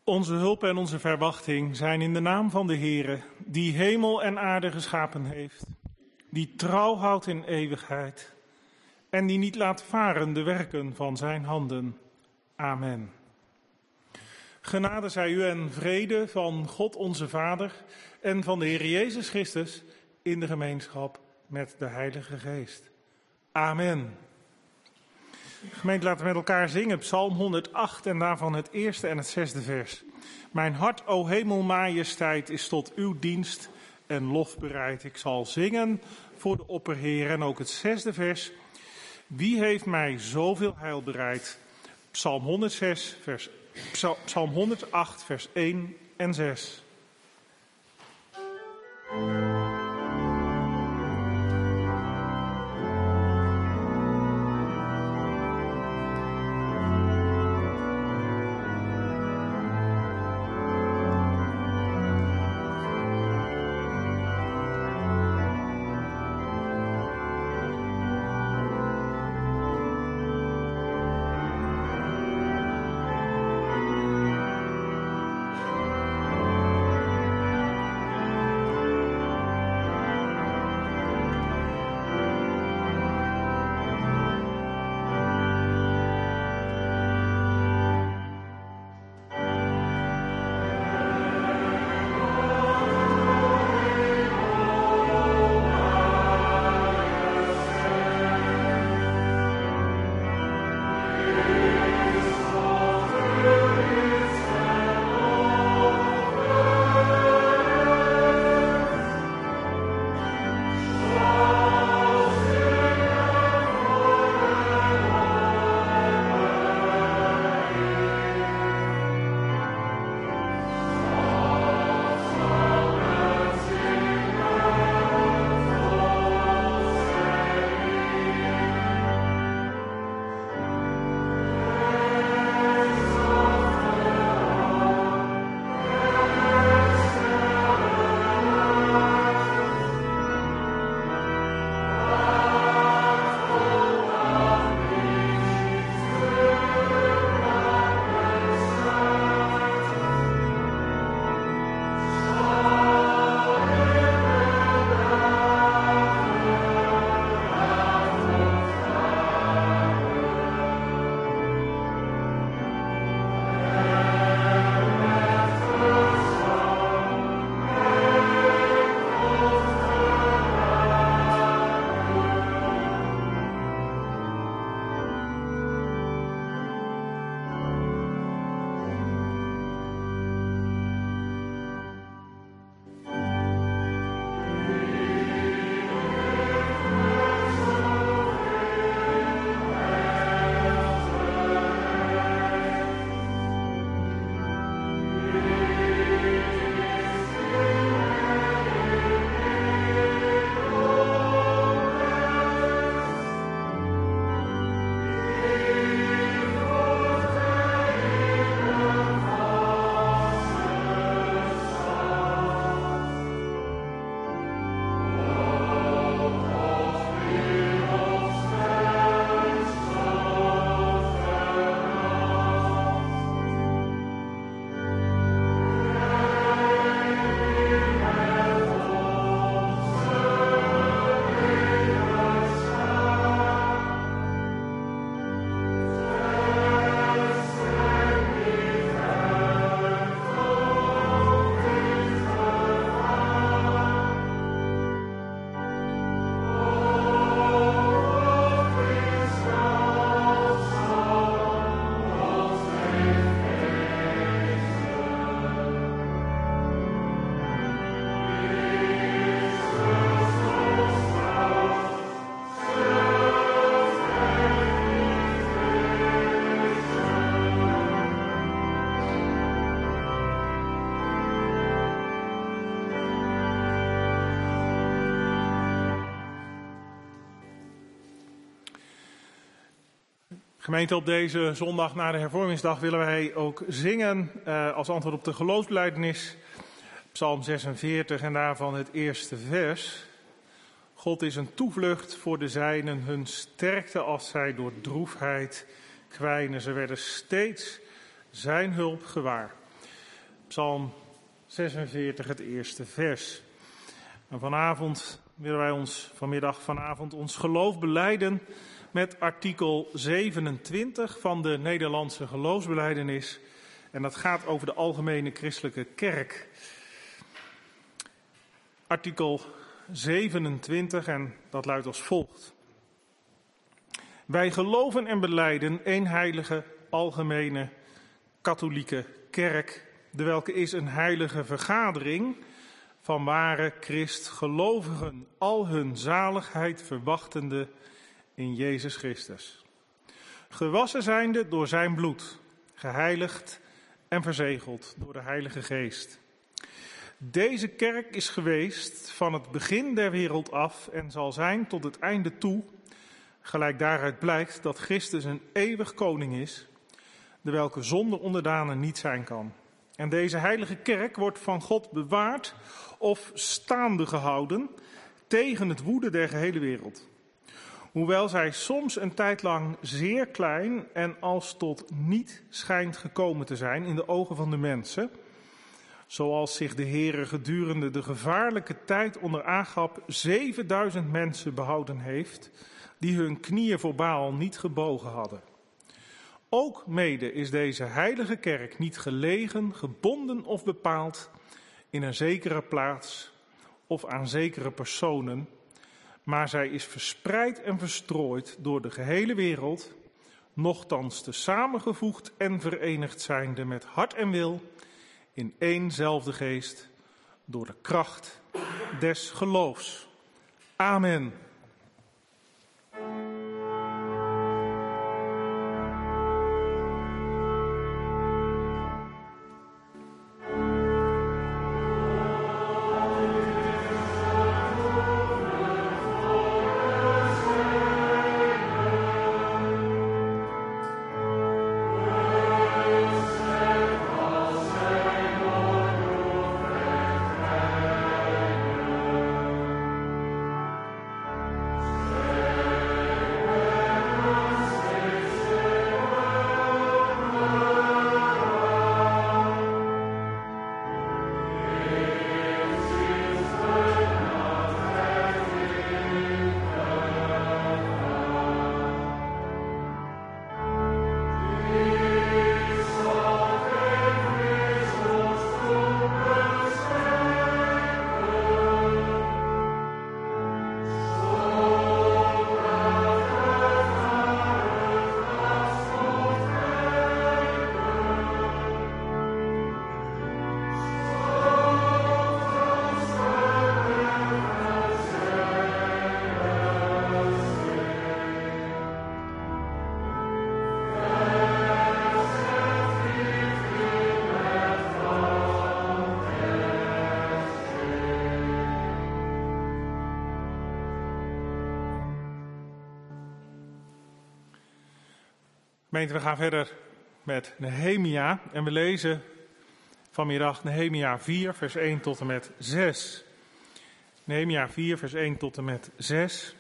Onze hulp en onze verwachting zijn in de naam van de Heere, die hemel en aarde geschapen heeft, die trouw houdt in eeuwigheid en die niet laat varen de werken van zijn handen. Amen. Genade zij u en vrede van God onze Vader en van de Heer Jezus Christus in de gemeenschap met de Heilige Geest. Amen. Gemeente, laten we met elkaar zingen Psalm 108 en daarvan het eerste en het zesde vers. Mijn hart, o hemelmajesteit, is tot uw dienst en lof bereid. Ik zal zingen voor de opperheer en ook het zesde vers. Wie heeft mij zoveel heil bereid? Psalm 108, vers 1 en 6. Gemeente, op deze zondag na de hervormingsdag willen wij ook zingen als antwoord op de geloofsbelijdenis. Psalm 46 en daarvan het eerste vers. God is een toevlucht voor de zijnen, hun sterkte als zij door droefheid kwijnen. Ze werden steeds zijn hulp gewaar. Psalm 46, het eerste vers. En vanavond willen wij vanavond ons geloof belijden met artikel 27 van de Nederlandse geloofsbelijdenis. En dat gaat over de Algemene Christelijke Kerk. Artikel 27 en dat luidt als volgt. Wij geloven en belijden één heilige, algemene, katholieke kerk, de welke is een heilige vergadering van ware christgelovigen, al hun zaligheid verwachtende in Jezus Christus. Gewassen zijnde door zijn bloed, geheiligd en verzegeld door de Heilige Geest. Deze kerk is geweest van het begin der wereld af en zal zijn tot het einde toe, gelijk daaruit blijkt dat Christus een eeuwig koning is, de welke zonder onderdanen niet zijn kan. En deze heilige kerk wordt van God bewaard of staande gehouden tegen het woede der gehele wereld. Hoewel zij soms een tijd lang zeer klein en als tot niet schijnt gekomen te zijn in de ogen van de mensen, zoals zich de Heere gedurende de gevaarlijke tijd onder Agab 7000 mensen behouden heeft, die hun knieën voor Baal niet gebogen hadden. Ook mede is deze heilige kerk niet gelegen, gebonden of bepaald in een zekere plaats of aan zekere personen, maar zij is verspreid en verstrooid door de gehele wereld, nochtans te samengevoegd en verenigd zijnde met hart en wil in éénzelfde geest door de kracht des geloofs. Amen. Gemeente, we gaan verder met Nehemia en we lezen vanmiddag Nehemia 4, vers 1 tot en met 6. Nehemia 4, vers 1 tot en met 6.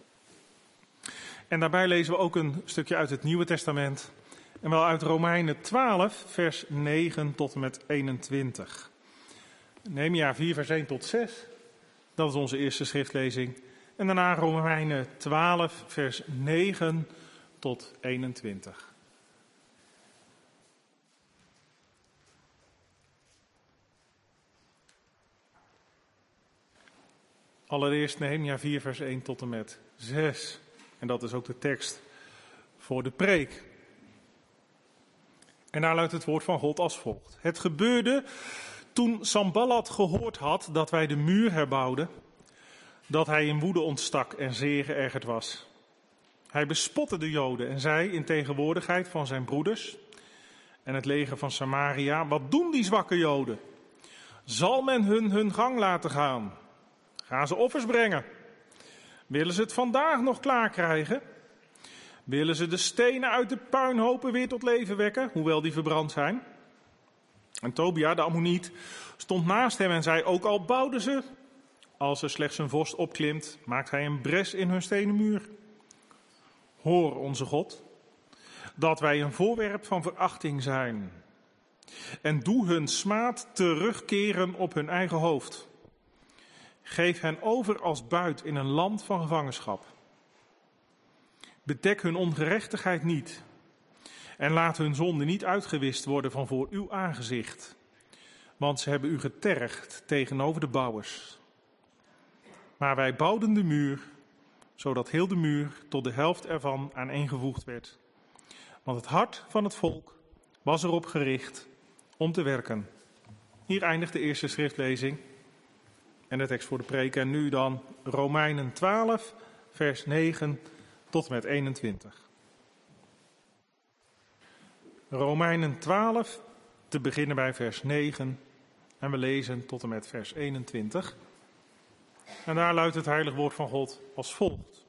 En daarbij lezen we ook een stukje uit het Nieuwe Testament. En wel uit Romeinen 12, vers 9 tot en met 21. Nehemia 4, vers 1 tot 6. Dat is onze eerste schriftlezing. En daarna Romeinen 12, vers 9 tot 21. Allereerst Nehemia 4 vers 1 tot en met 6. En dat is ook de tekst voor de preek. En daar luidt het woord van God als volgt. Het gebeurde toen Sanballat gehoord had dat wij de muur herbouwden, dat hij in woede ontstak en zeer geërgerd was. Hij bespotte de Joden en zei in tegenwoordigheid van zijn broeders en het leger van Samaria: wat doen die zwakke Joden? Zal men hun gang laten gaan? Gaan ze offers brengen? Willen ze het vandaag nog klaar krijgen? Willen ze de stenen uit de puinhopen weer tot leven wekken, hoewel die verbrand zijn? En Tobia, de Ammoniet, stond naast hem en zei: ook al bouwden ze, als er slechts een vorst opklimt, maakt hij een bres in hun stenen muur. Hoor, onze God, dat wij een voorwerp van verachting zijn. En doe hun smaad terugkeren op hun eigen hoofd. Geef hen over als buit in een land van gevangenschap. Bedek hun ongerechtigheid niet. En laat hun zonde niet uitgewist worden van voor uw aangezicht. Want ze hebben u getergd tegenover de bouwers. Maar wij bouwden de muur, zodat heel de muur tot de helft ervan aaneengevoegd werd. Want het hart van het volk was erop gericht om te werken. Hier eindigt de eerste schriftlezing en de tekst voor de preek. En nu dan Romeinen 12, vers 9 tot en met 21. Romeinen 12, te beginnen bij vers 9 en we lezen tot en met vers 21. En daar luidt het heilig woord van God als volgt.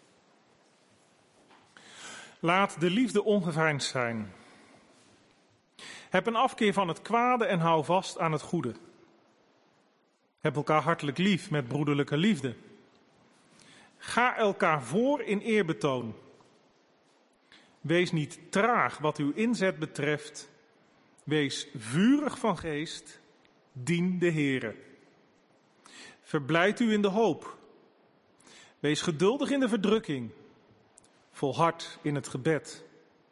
Laat de liefde ongeveinsd zijn. Heb een afkeer van het kwade en hou vast aan het goede. Heb elkaar hartelijk lief met broederlijke liefde. Ga elkaar voor in eerbetoon. Wees niet traag wat uw inzet betreft. Wees vurig van geest. Dien de Heere. Verblijd u in de hoop. Wees geduldig in de verdrukking. Volhard in het gebed.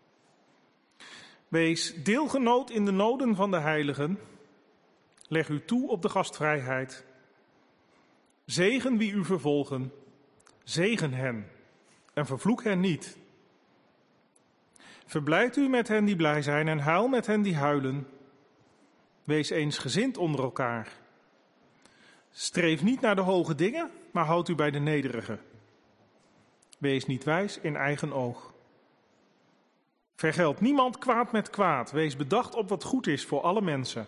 Wees deelgenoot in de noden van de heiligen. Leg u toe op de gastvrijheid. Zegen wie u vervolgen. Zegen hen en vervloek hen niet. Verblijd u met hen die blij zijn en huil met hen die huilen. Wees eensgezind onder elkaar. Streef niet naar de hoge dingen, maar houd u bij de nederige. Wees niet wijs in eigen oog. Vergeld niemand kwaad met kwaad. Wees bedacht op wat goed is voor alle mensen.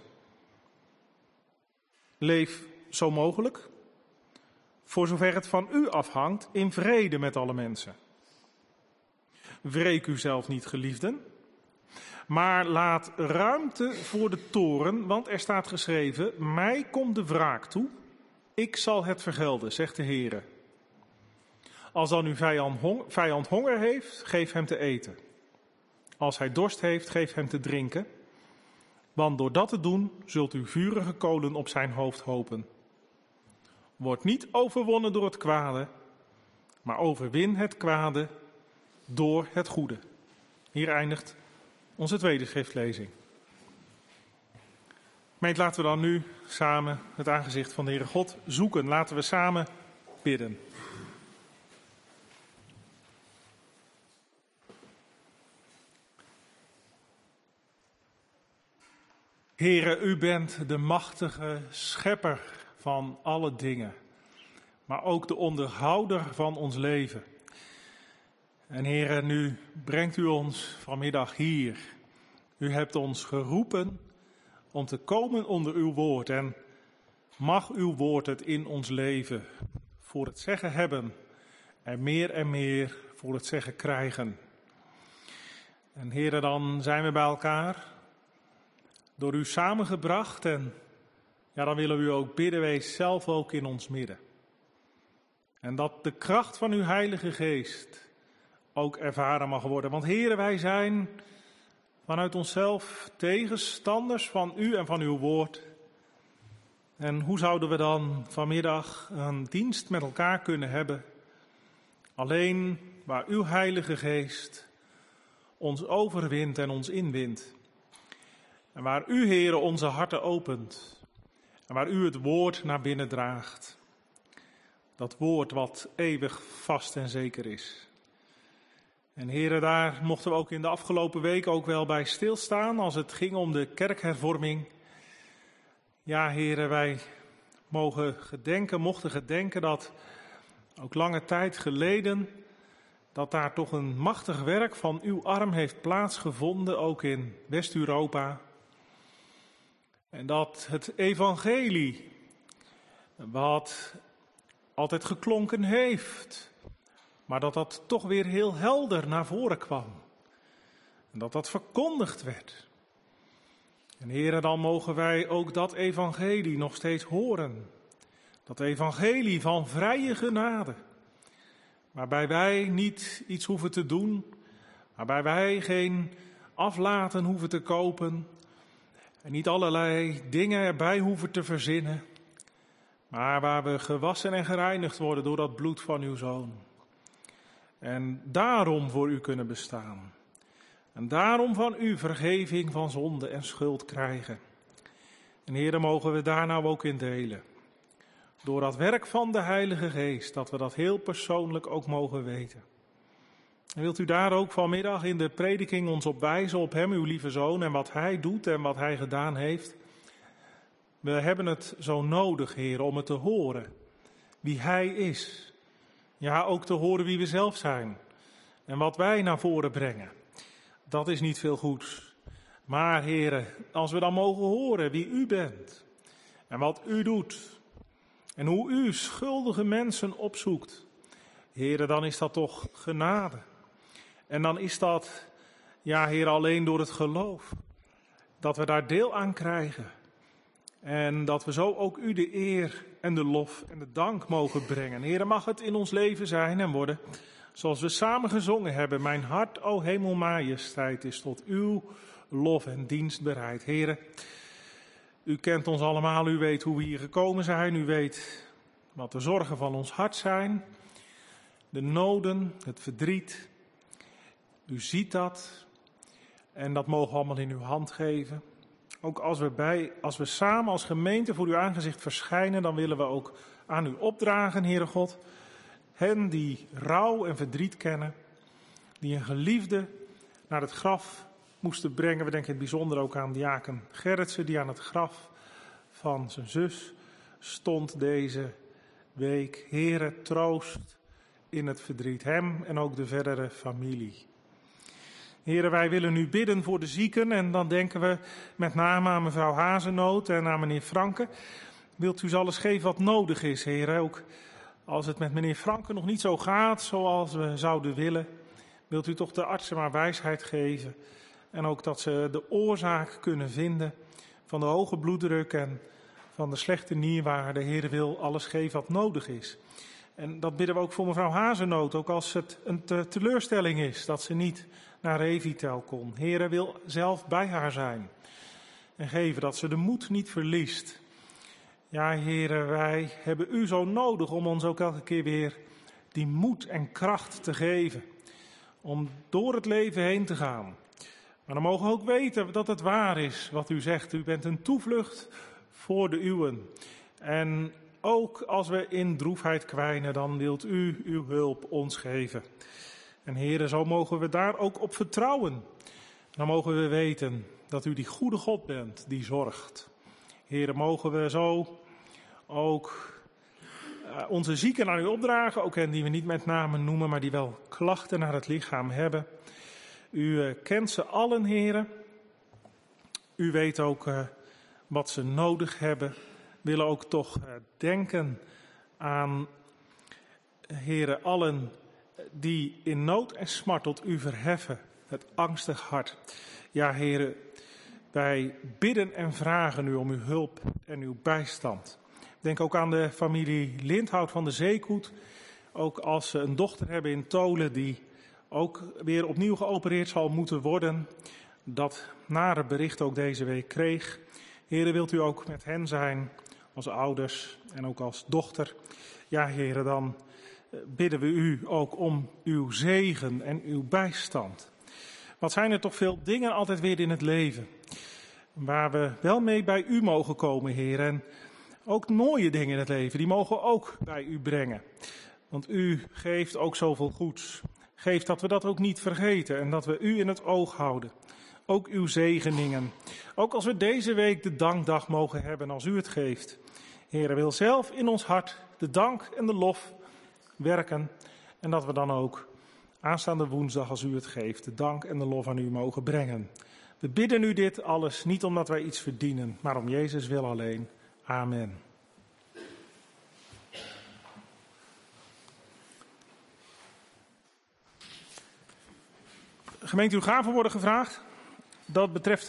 Leef zo mogelijk, voor zover het van u afhangt, in vrede met alle mensen. Wreek u zelf niet, geliefden, maar laat ruimte voor de toorn, want er staat geschreven, mij komt de wraak toe, ik zal het vergelden, zegt de Heere. Als dan uw vijand honger heeft, geef hem te eten. Als hij dorst heeft, geef hem te drinken. Want door dat te doen, zult u vurige kolen op zijn hoofd hopen. Word niet overwonnen door het kwade, maar overwin het kwade door het goede. Hier eindigt onze tweede schriftlezing. Gemeente, laten we dan nu samen het aangezicht van de Heere God zoeken. Laten we samen bidden. Heere, u bent de machtige schepper van alle dingen, maar ook de onderhouder van ons leven. En Heere, nu brengt u ons vanmiddag hier. U hebt ons geroepen om te komen onder uw woord en mag uw woord het in ons leven voor het zeggen hebben en meer voor het zeggen krijgen. En Heere, dan zijn we bij elkaar, door u samengebracht en ja, dan willen we u ook bidden, wees zelf ook in ons midden. En dat de kracht van uw Heilige Geest ook ervaren mag worden. Want Heere, wij zijn vanuit onszelf tegenstanders van u en van uw woord. En hoe zouden we dan vanmiddag een dienst met elkaar kunnen hebben? Alleen waar uw Heilige Geest ons overwint en ons inwint. En waar u, Heere, onze harten opent. En waar u het woord naar binnen draagt. Dat woord wat eeuwig vast en zeker is. En Heere, daar mochten we ook in de afgelopen week ook wel bij stilstaan als het ging om de kerkhervorming. Ja, Heere, wij mochten gedenken dat ook lange tijd geleden, dat daar toch een machtig werk van uw arm heeft plaatsgevonden, ook in West-Europa. En dat het evangelie, wat altijd geklonken heeft, maar dat dat toch weer heel helder naar voren kwam. En dat dat verkondigd werd. En Heere, dan mogen wij ook dat evangelie nog steeds horen. Dat evangelie van vrije genade. Waarbij wij niet iets hoeven te doen. Waarbij wij geen aflaten hoeven te kopen. En niet allerlei dingen erbij hoeven te verzinnen, maar waar we gewassen en gereinigd worden door dat bloed van uw Zoon. En daarom voor u kunnen bestaan. En daarom van u vergeving van zonde en schuld krijgen. En Heere, mogen we daar nou ook in delen. Door dat werk van de Heilige Geest, dat we dat heel persoonlijk ook mogen weten. En wilt u daar ook vanmiddag in de prediking ons op wijzen, op hem, uw lieve Zoon, en wat hij doet en wat hij gedaan heeft. We hebben het zo nodig, Heer, om het te horen. Wie hij is. Ja, ook te horen wie we zelf zijn. En wat wij naar voren brengen. Dat is niet veel goeds. Maar, Heere, als we dan mogen horen wie u bent. En wat u doet. En hoe u schuldige mensen opzoekt. Heere, dan is dat toch genade. En dan is dat, ja, Heer, alleen door het geloof. Dat we daar deel aan krijgen. En dat we zo ook u de eer en de lof en de dank mogen brengen. Heere, mag het in ons leven zijn en worden, zoals we samen gezongen hebben. Mijn hart, o hemelmajesteit, is tot uw lof en dienst bereid. Heere, u kent ons allemaal, u weet hoe we hier gekomen zijn. U weet wat de zorgen van ons hart zijn. De noden, het verdriet. U ziet dat. En dat mogen we allemaal in uw hand geven. Ook als we samen als gemeente voor uw aangezicht verschijnen, dan willen we ook aan u opdragen, Heere God. Hen die rouw en verdriet kennen, die een geliefde naar het graf moesten brengen. We denken in het bijzonder ook aan diaken Gerritsen, die aan het graf van zijn zus stond deze week. Heere, troost in het verdriet, hem en ook de verdere familie. Heren, wij willen u bidden voor de zieken en dan denken we met name aan mevrouw Hazenoot en aan meneer Franke. Wilt u ze alles geven wat nodig is, heren, ook als het met meneer Franke nog niet zo gaat zoals we zouden willen. Wilt u toch de artsen maar wijsheid geven en ook dat ze de oorzaak kunnen vinden van de hoge bloeddruk en van de slechte nierwaarde. Heren, wil alles geven wat nodig is. En dat bidden we ook voor mevrouw Hazenoot, ook als het een teleurstelling is dat ze niet naar Revitel kon. Heere, wil zelf bij haar zijn en geven dat ze de moed niet verliest. Ja, Heere, wij hebben u zo nodig om ons ook elke keer weer die moed en kracht te geven. Om door het leven heen te gaan. Maar dan mogen we ook weten dat het waar is wat u zegt. U bent een toevlucht voor de uwen. En ook als we in droefheid kwijnen, dan wilt u uw hulp ons geven. En Heere, zo mogen we daar ook op vertrouwen. Dan mogen we weten dat u die goede God bent, die zorgt. Heere, mogen we zo ook onze zieken aan u opdragen, ook hen die we niet met name noemen, maar die wel klachten naar het lichaam hebben. U kent ze allen, Heere. U weet ook wat ze nodig hebben. We willen ook toch denken aan, Heere, allen die in nood en smart tot u verheffen, het angstig hart. Ja, Heere, wij bidden en vragen u om uw hulp en uw bijstand. Denk ook aan de familie Lindhout van de Zeekoet. Ook als ze een dochter hebben in Tolen die ook weer opnieuw geopereerd zal moeten worden. Dat nare bericht ook deze week kreeg. Heere, wilt u ook met hen zijn als ouders en ook als dochter. Ja, Heere, dan bidden we u ook om uw zegen en uw bijstand. Wat zijn er toch veel dingen altijd weer in het leven waar we wel mee bij u mogen komen, Heer. En ook mooie dingen in het leven, die mogen we ook bij u brengen. Want u geeft ook zoveel goeds. Geef dat we dat ook niet vergeten en dat we u in het oog houden. Ook uw zegeningen. Ook als we deze week de dankdag mogen hebben als u het geeft. Heer, wil zelf in ons hart de dank en de lof werken. En dat we dan ook aanstaande woensdag, als u het geeft, de dank en de lof aan u mogen brengen. We bidden u dit alles niet omdat wij iets verdienen, maar om Jezus wil alleen. Amen. Gemeente, uw gaven worden gevraagd. Dat betreft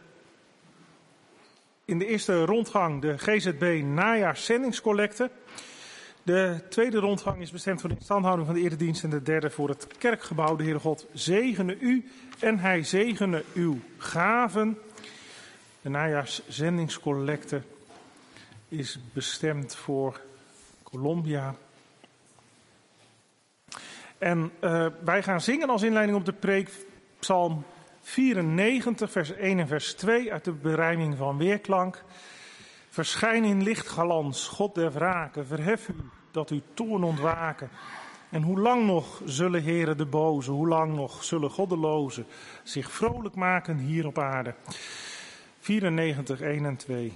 in de eerste rondgang de GZB najaarszendingscollecte. De tweede rondgang is bestemd voor de instandhouding van de eredienst en de derde voor het kerkgebouw. De Heere God zegene u en hij zegene uw gaven. De najaarszendingscollecte is bestemd voor Colombia. En wij gaan zingen als inleiding op de preek Psalm 94, vers 1 en vers 2 uit de berijming van Weerklank. Verschijn in lichtglans, God der wraken, verhef u dat uw toorn ontwaken. En hoe lang nog zullen heren de boze, hoe lang nog zullen goddelozen zich vrolijk maken hier op aarde. 94, 1 en 2.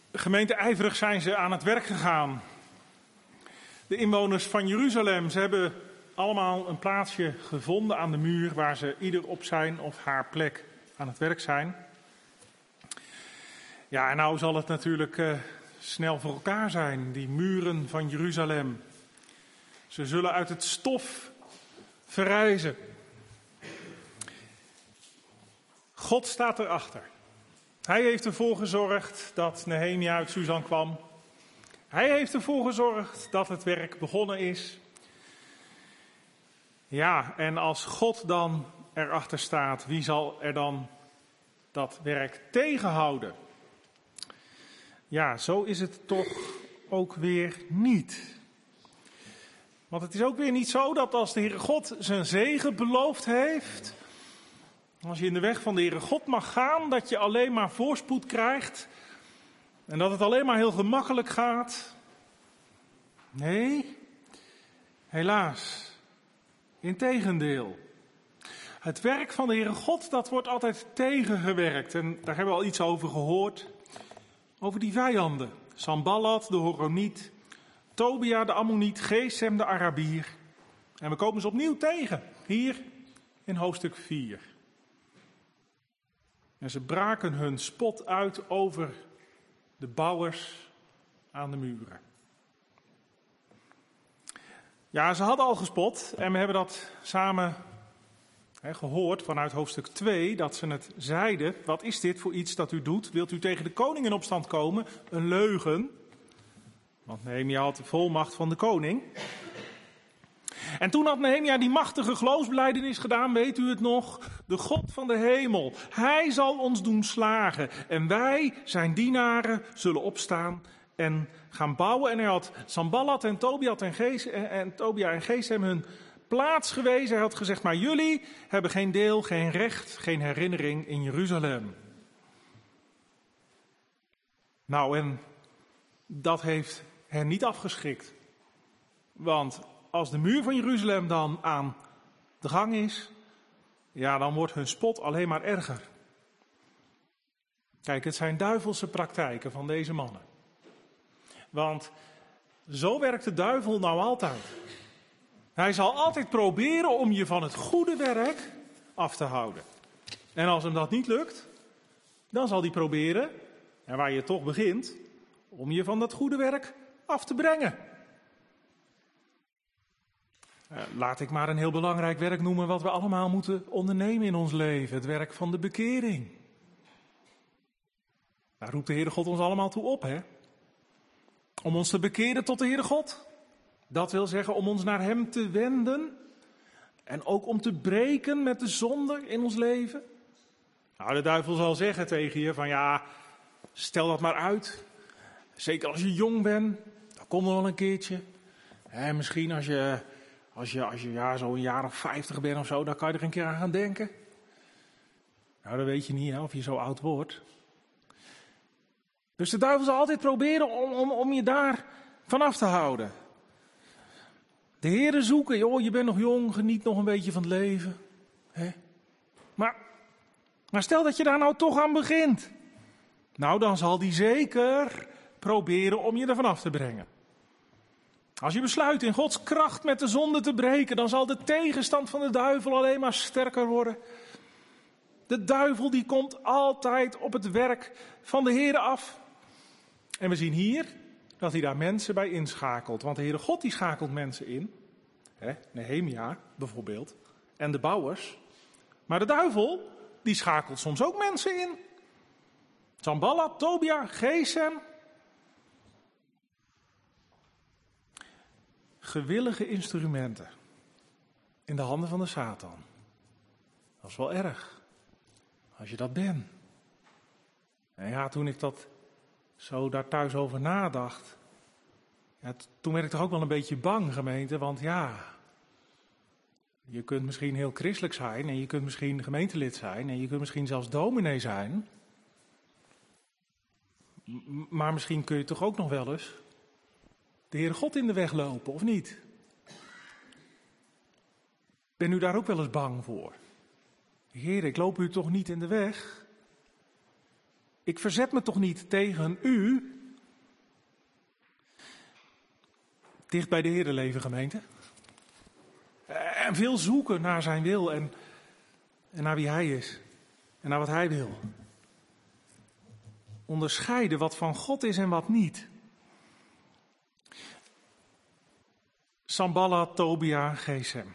Gemeenteijverig zijn ze aan het werk gegaan. De inwoners van Jeruzalem, ze hebben allemaal een plaatsje gevonden aan de muur waar ze ieder op zijn of haar plek aan het werk zijn. Ja, en nou zal het natuurlijk snel voor elkaar zijn, die muren van Jeruzalem. Ze zullen uit het stof verrijzen. God staat erachter. Hij heeft ervoor gezorgd dat Nehemia uit Susan kwam. Hij heeft ervoor gezorgd dat het werk begonnen is. Ja, en als God dan erachter staat, wie zal er dan dat werk tegenhouden? Ja, zo is het toch ook weer niet. Want het is ook weer niet zo dat als de Heere God zijn zegen beloofd heeft, als je in de weg van de Heere God mag gaan, dat je alleen maar voorspoed krijgt en dat het alleen maar heel gemakkelijk gaat. Nee, helaas, integendeel. Het werk van de Heere God, dat wordt altijd tegengewerkt. En daar hebben we al iets over gehoord. Over die vijanden. Sanballat, de Horoniet, Tobia, de Ammoniet, Gesem, de Arabier. En we komen ze opnieuw tegen, hier in hoofdstuk 4. En ze braken hun spot uit over de bouwers aan de muren. Ja, ze hadden al gespot en we hebben dat samen gehoord vanuit hoofdstuk 2, dat ze het zeiden. Wat is dit voor iets dat u doet? Wilt u tegen de koning in opstand komen? Een leugen. Want Nehemia had de volmacht van de koning. En toen had Nehemia die machtige geloofsbelijdenis gedaan, weet u het nog? De God van de hemel, hij zal ons doen slagen. En wij, zijn dienaren, zullen opstaan en gaan bouwen. En hij had Sanballat en Tobia en Gesem hun plaats gewezen. Hij had gezegd, maar jullie hebben geen deel, geen recht, geen herinnering in Jeruzalem. Nou, en dat heeft hen niet afgeschrikt. Want als de muur van Jeruzalem dan aan de gang is, ja, dan wordt hun spot alleen maar erger. Kijk, het zijn duivelse praktijken van deze mannen. Want zo werkt de duivel nou altijd. Hij zal altijd proberen om je van het goede werk af te houden. En als hem dat niet lukt, dan zal hij proberen, en waar je toch begint, om je van dat goede werk af te brengen. Laat ik maar een heel belangrijk werk noemen wat we allemaal moeten ondernemen in ons leven. Het werk van de bekering. Daar roept de Heere God ons allemaal toe op, hè? Om ons te bekeren tot de Heere God. Dat wil zeggen om ons naar Hem te wenden. En ook om te breken met de zonde in ons leven. Nou, de duivel zal zeggen tegen je van ja, stel dat maar uit. Zeker als je jong bent, dan komt er wel een keertje. Misschien als je ja, zo een jaar of 50 bent of zo, dan kan je er een keer aan gaan denken. Nou, dan weet je niet of je zo oud wordt. Dus de duivel zal altijd proberen om je daar vanaf te houden. De Heere zoeken, joh, je bent nog jong, geniet nog een beetje van het leven. Hè? Maar stel dat je daar nou toch aan begint. Nou, dan zal die zeker proberen om je er vanaf te brengen. Als je besluit in Gods kracht met de zonde te breken, dan zal de tegenstand van de duivel alleen maar sterker worden. De duivel die komt altijd op het werk van de Heere af. En we zien hier dat hij daar mensen bij inschakelt. Want de Heere God die schakelt mensen in. Nehemia bijvoorbeeld. En de bouwers. Maar de duivel die schakelt soms ook mensen in. Sanballat, Tobia, Gesem. Gewillige instrumenten in de handen van de Satan. Dat is wel erg, als je dat bent. En ja, toen ik dat zo daar thuis over nadacht, ja, toen werd ik toch ook wel een beetje bang, gemeente, want ja, je kunt misschien heel christelijk zijn en je kunt misschien gemeentelid zijn en je kunt misschien zelfs dominee zijn, maar misschien kun je toch ook nog wel eens de Heere God in de weg lopen, of niet? Ben u daar ook wel eens bang voor? Heer, ik loop u toch niet in de weg? Ik verzet me toch niet tegen u? dicht bij de Heer leven, gemeente. En veel zoeken naar zijn wil en naar wie hij is. En naar wat hij wil. Onderscheiden wat van God is en wat niet. Sanballat, Tobia, Gesem.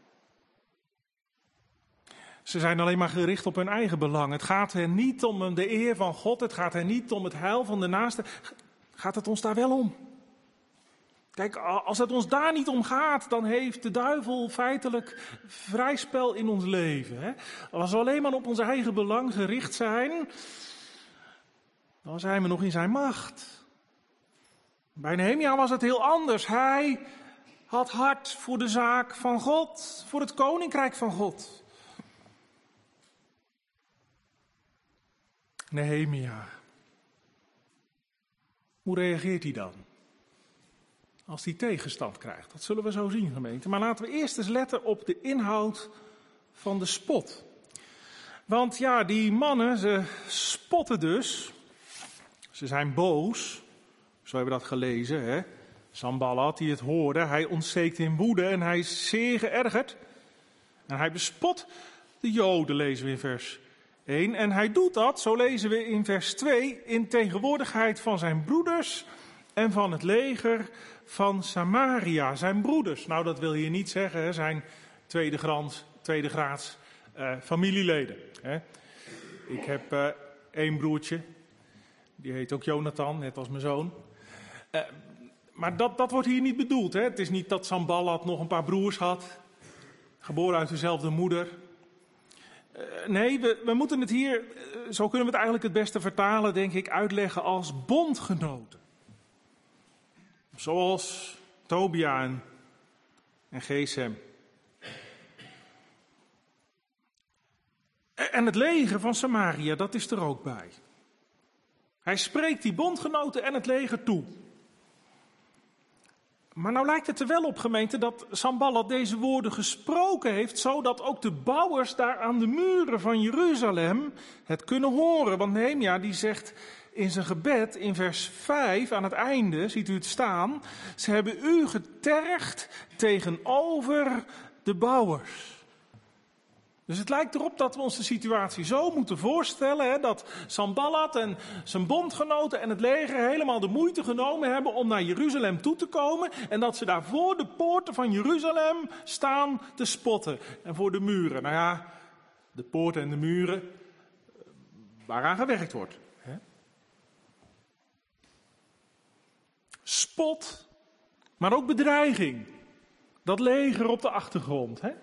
Ze zijn alleen maar gericht op hun eigen belang. Het gaat hen niet om de eer van God. Het gaat hen niet om het heil van de naaste. Gaat het ons daar wel om? Kijk, als het ons daar niet om gaat, dan heeft de duivel feitelijk vrij spel in ons leven. Hè? Als we alleen maar op ons eigen belang gericht zijn, dan zijn we nog in zijn macht. Bij Nehemia was het heel anders. Hij had hart voor de zaak van God, voor het koninkrijk van God. Nehemia. Hoe reageert hij dan? Als hij tegenstand krijgt. Dat zullen we zo zien, gemeente. Maar laten we eerst eens letten op de inhoud van de spot. Want ja, die mannen, ze spotten dus. Ze zijn boos. Zo hebben we dat gelezen, hè. Sanballat, die het hoorde, hij ontsteekt in woede en hij is zeer geërgerd. En hij bespot de Joden, lezen we in vers 1. En hij doet dat, zo lezen we in vers 2, in tegenwoordigheid van zijn broeders en van het leger van Samaria. Zijn broeders, nou dat wil hier niet zeggen, hè, zijn tweede graads familieleden. Hè. Ik heb 1 broertje, die heet ook Jonathan, net als mijn zoon. Maar dat wordt hier niet bedoeld. Hè. Het is niet dat Sanballat nog een paar broers had, geboren uit dezelfde moeder. Nee, we moeten het hier, zo kunnen we het eigenlijk het beste vertalen, denk ik, uitleggen als bondgenoten. Zoals Tobia en Gesem. En het leger van Samaria, dat is er ook bij. Hij spreekt die bondgenoten en het leger toe. Maar nou lijkt het er wel op, gemeente, dat Sanballat deze woorden gesproken heeft, zodat ook de bouwers daar aan de muren van Jeruzalem het kunnen horen. Want Nehemia die zegt in zijn gebed, in vers 5 aan het einde, ziet u het staan, ze hebben u getergd tegenover de bouwers. Dus het lijkt erop dat we ons de situatie zo moeten voorstellen, hè, dat Sanballat en zijn bondgenoten en het leger helemaal de moeite genomen hebben om naar Jeruzalem toe te komen. En dat ze daar voor de poorten van Jeruzalem staan te spotten. En voor de muren. Nou ja, de poorten en de muren waaraan gewerkt wordt. Hè. Spot, maar ook bedreiging. Dat leger op de achtergrond, hè.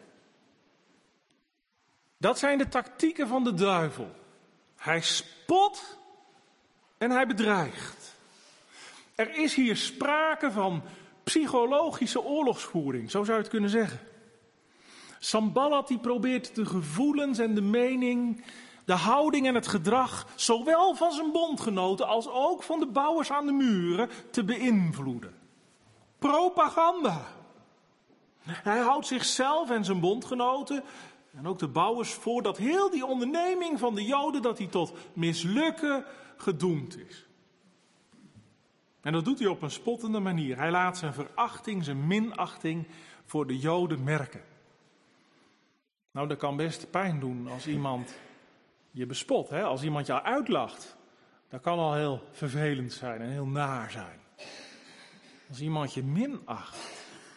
Dat zijn de tactieken van de duivel. Hij spot en hij bedreigt. Er is hier sprake van psychologische oorlogsvoering, zo zou je het kunnen zeggen. Sanballat die probeert de gevoelens en de mening, de houding en het gedrag, zowel van zijn bondgenoten als ook van de bouwers aan de muren, te beïnvloeden. Propaganda. Hij houdt zichzelf en zijn bondgenoten en ook de bouwers voor dat heel die onderneming van de Joden, dat die tot mislukken gedoemd is. En dat doet hij op een spottende manier. Hij laat zijn verachting, zijn minachting voor de Joden merken. Nou, dat kan best pijn doen als iemand je bespot, hè? Als iemand jou uitlacht. Dat kan al heel vervelend zijn en heel naar zijn. Als iemand je minacht.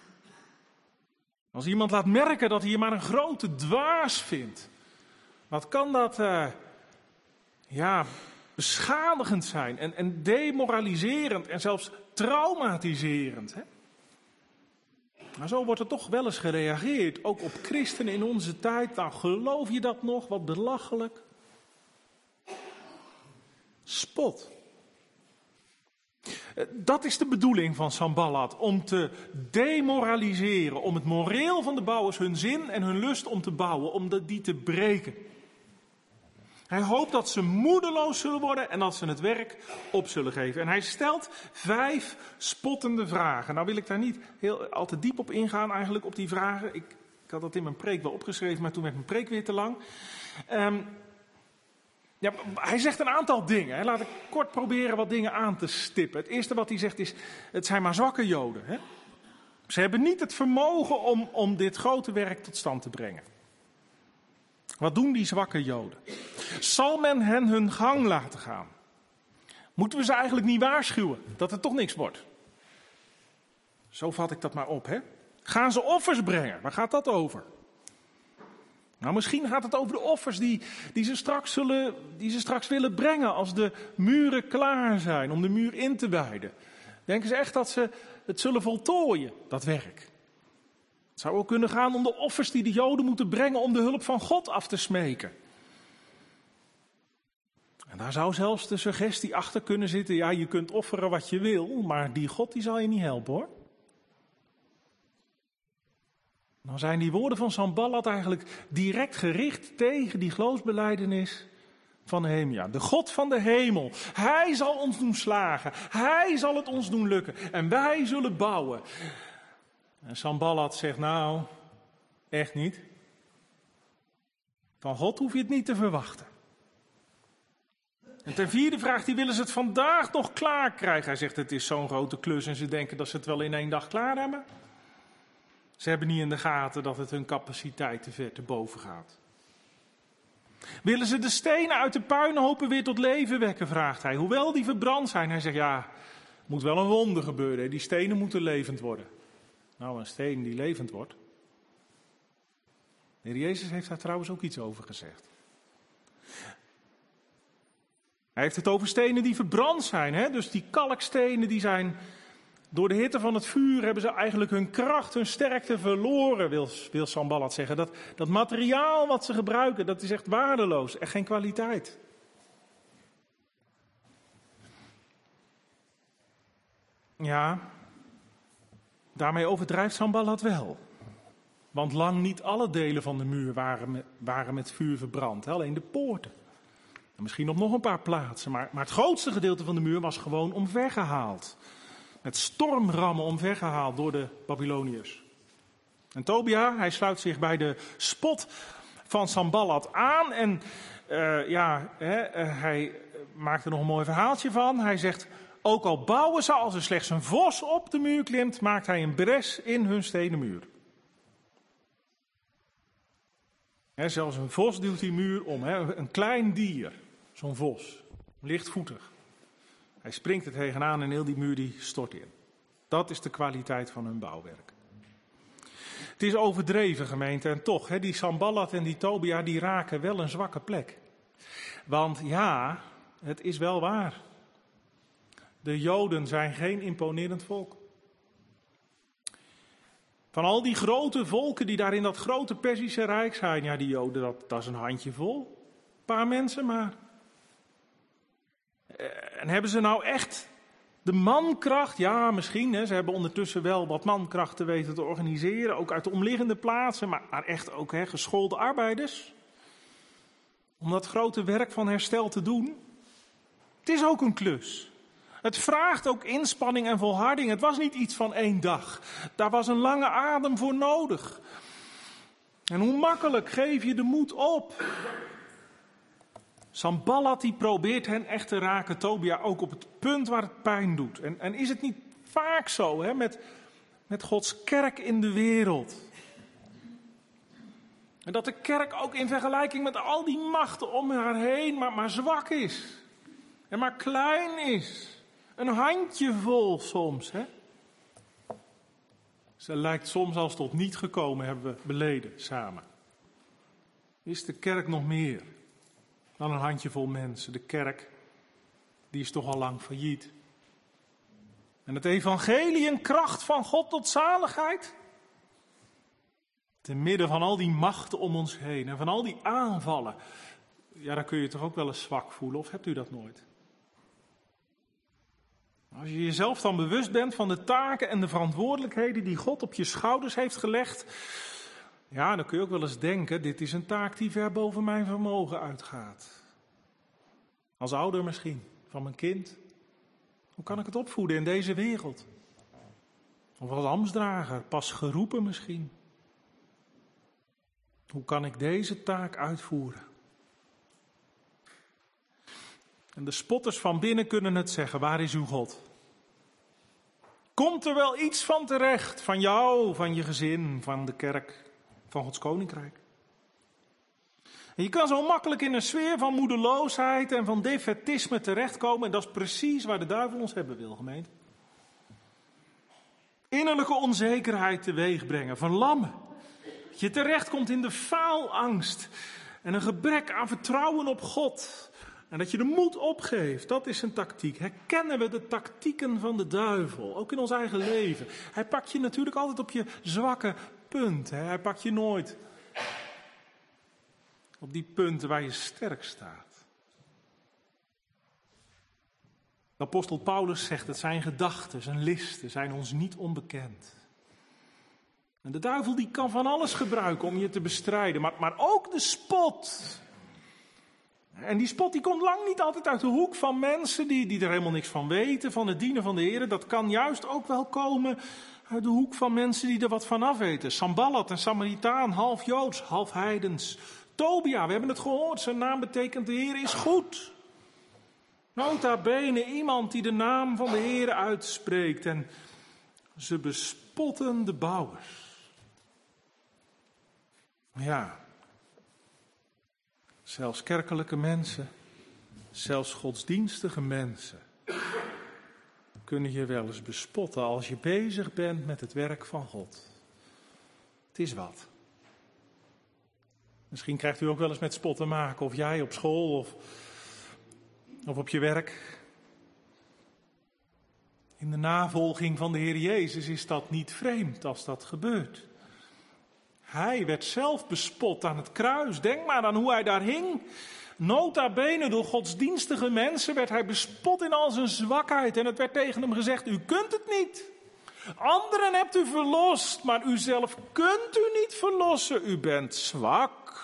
Als iemand laat merken dat hij je maar een grote dwaas vindt. Wat kan dat beschadigend zijn en demoraliserend en zelfs traumatiserend. Hè? Maar zo wordt er toch wel eens gereageerd, ook op christenen in onze tijd. Nou, geloof je dat nog? Wat belachelijk. Spot. Dat is de bedoeling van Sanballat, om te demoraliseren, om het moreel van de bouwers, hun zin en hun lust om te bouwen, om die te breken. Hij hoopt dat ze moedeloos zullen worden en dat ze het werk op zullen geven. En hij stelt 5 spottende vragen. Nou wil ik daar niet al te diep op ingaan eigenlijk, op die vragen. Ik had dat in mijn preek wel opgeschreven, maar toen werd mijn preek weer te lang. Hij zegt een aantal dingen. Hè. Laat ik kort proberen wat dingen aan te stippen. Het eerste wat hij zegt is, het zijn maar zwakke Joden. Hè. Ze hebben niet het vermogen om dit grote werk tot stand te brengen. Wat doen die zwakke Joden? Zal men hen hun gang laten gaan? Moeten we ze eigenlijk niet waarschuwen dat het toch niks wordt? Zo vat ik dat maar op, hè? Gaan ze offers brengen? Waar gaat dat over? Nou, misschien gaat het over de offers die ze straks willen brengen als de muren klaar zijn om de muur in te wijden. Denken ze echt dat ze het zullen voltooien, dat werk? Het zou ook kunnen gaan om de offers die de Joden moeten brengen om de hulp van God af te smeken. En daar zou zelfs de suggestie achter kunnen zitten, ja, je kunt offeren wat je wil, maar die God die zal je niet helpen, hoor. Dan zijn die woorden van Sanballat eigenlijk direct gericht tegen die geloofsbelijdenis van Nehemia. De God van de hemel, hij zal ons doen slagen, hij zal het ons doen lukken en wij zullen bouwen. En Sanballat zegt, nou, echt niet. Van God hoef je het niet te verwachten. En ten vierde vraagt hij, willen ze het vandaag nog klaar krijgen? Hij zegt, het is zo'n grote klus en ze denken dat ze het wel in 1 dag klaar hebben. Ze hebben niet in de gaten dat het hun capaciteit te ver te boven gaat. Willen ze de stenen uit de puinhopen weer tot leven wekken, vraagt hij. Hoewel die verbrand zijn. Hij zegt, ja, moet wel een wonder gebeuren. Die stenen moeten levend worden. Nou, een steen die levend wordt. De Heer Jezus heeft daar trouwens ook iets over gezegd. Hij heeft het over stenen die verbrand zijn. Hè? Dus die kalkstenen die zijn door de hitte van het vuur hebben ze eigenlijk hun kracht, hun sterkte verloren, wil Sanballat zeggen. Dat materiaal wat ze gebruiken, dat is echt waardeloos, echt geen kwaliteit. Ja, daarmee overdrijft Sanballat wel. Want lang niet alle delen van de muur waren met vuur verbrand, hè? Alleen de poorten. En misschien op nog een paar plaatsen, maar het grootste gedeelte van de muur was gewoon omvergehaald. Met stormrammen omvergehaald door de Babyloniërs. En Tobia, hij sluit zich bij de spot van Sanballat aan. En hij maakt er nog een mooi verhaaltje van. Hij zegt, ook al bouwen ze als er slechts een vos op de muur klimt, maakt hij een bres in hun stenen muur. Zelfs een vos duwt die muur om. Een klein dier, zo'n vos, lichtvoetig. Hij springt er tegenaan en heel die muur die stort in. Dat is de kwaliteit van hun bouwwerk. Het is overdreven, gemeente, en toch, die Sanballat en die Tobia, die raken wel een zwakke plek. Want ja, het is wel waar. De Joden zijn geen imponerend volk. Van al die grote volken die daar in dat grote Perzische Rijk zijn, ja, die Joden, dat is een handjevol. Een paar mensen maar. En hebben ze nou echt de mankracht? Ja, misschien. Ze hebben ondertussen wel wat mankrachten weten te organiseren. Ook uit de omliggende plaatsen. Maar echt ook geschoolde arbeiders. Om dat grote werk van herstel te doen. Het is ook een klus. Het vraagt ook inspanning en volharding. Het was niet iets van 1 dag. Daar was een lange adem voor nodig. En hoe makkelijk geef je de moed op? Sanballat die probeert hen echt te raken, Tobia ook op het punt waar het pijn doet. En is het niet vaak zo met Gods kerk in de wereld? En dat de kerk ook in vergelijking met al die machten om haar heen maar zwak is. En maar klein is. Een handjevol soms. Ze lijkt soms als tot niet gekomen, hebben we beleden samen. Is de kerk nog meer dan een handjevol mensen? De kerk, die is toch al lang failliet. En het evangelie een kracht van God tot zaligheid? Te midden van al die machten om ons heen en van al die aanvallen. Ja, dan kun je je toch ook wel eens zwak voelen, of hebt u dat nooit? Als je jezelf dan bewust bent van de taken en de verantwoordelijkheden die God op je schouders heeft gelegd, ja, dan kun je ook wel eens denken, dit is een taak die ver boven mijn vermogen uitgaat. Als ouder misschien, van mijn kind. Hoe kan ik het opvoeden in deze wereld? Of als ambtsdrager, pas geroepen misschien. Hoe kan ik deze taak uitvoeren? En de spotters van binnen kunnen het zeggen, waar is uw God? Komt er wel iets van terecht? Van jou, van je gezin, van de kerk, van Gods koninkrijk? En je kan zo makkelijk in een sfeer van moedeloosheid en van defaitisme terechtkomen. En dat is precies waar de duivel ons hebben wil, gemeente. Innerlijke onzekerheid teweeg brengen, verlammen. Dat je terechtkomt in de faalangst en een gebrek aan vertrouwen op God. En dat je de moed opgeeft, dat is een tactiek. Herkennen we de tactieken van de duivel, ook in ons eigen leven. Hij pakt je natuurlijk altijd op je zwakke punt. Hij pakt je nooit op die punten waar je sterk staat. De apostel Paulus zegt dat zijn gedachten, zijn listen zijn ons niet onbekend. En de duivel die kan van alles gebruiken om je te bestrijden, maar ook de spot. En die spot die komt lang niet altijd uit de hoek van mensen die er helemaal niks van weten, van het dienen van de Heer. Dat kan juist ook wel komen uit de hoek van mensen die er wat van af weten. Sanballat, een Samaritaan, half Joods, half heidens. Tobia, we hebben het gehoord, zijn naam betekent de Heer is goed. Nota bene, iemand die de naam van de Heer uitspreekt en ze bespotten de bouwers. Ja, zelfs kerkelijke mensen, zelfs godsdienstige mensen kunnen je wel eens bespotten als je bezig bent met het werk van God. Het is wat. Misschien krijgt u ook wel eens met spot te maken, of jij op school of op je werk. In de navolging van de Heer Jezus is dat niet vreemd als dat gebeurt. Hij werd zelf bespot aan het kruis. Denk maar aan hoe hij daar hing. Nota bene door godsdienstige mensen werd hij bespot in al zijn zwakheid. En het werd tegen hem gezegd, u kunt het niet. Anderen hebt u verlost, maar u zelf kunt u niet verlossen. U bent zwak.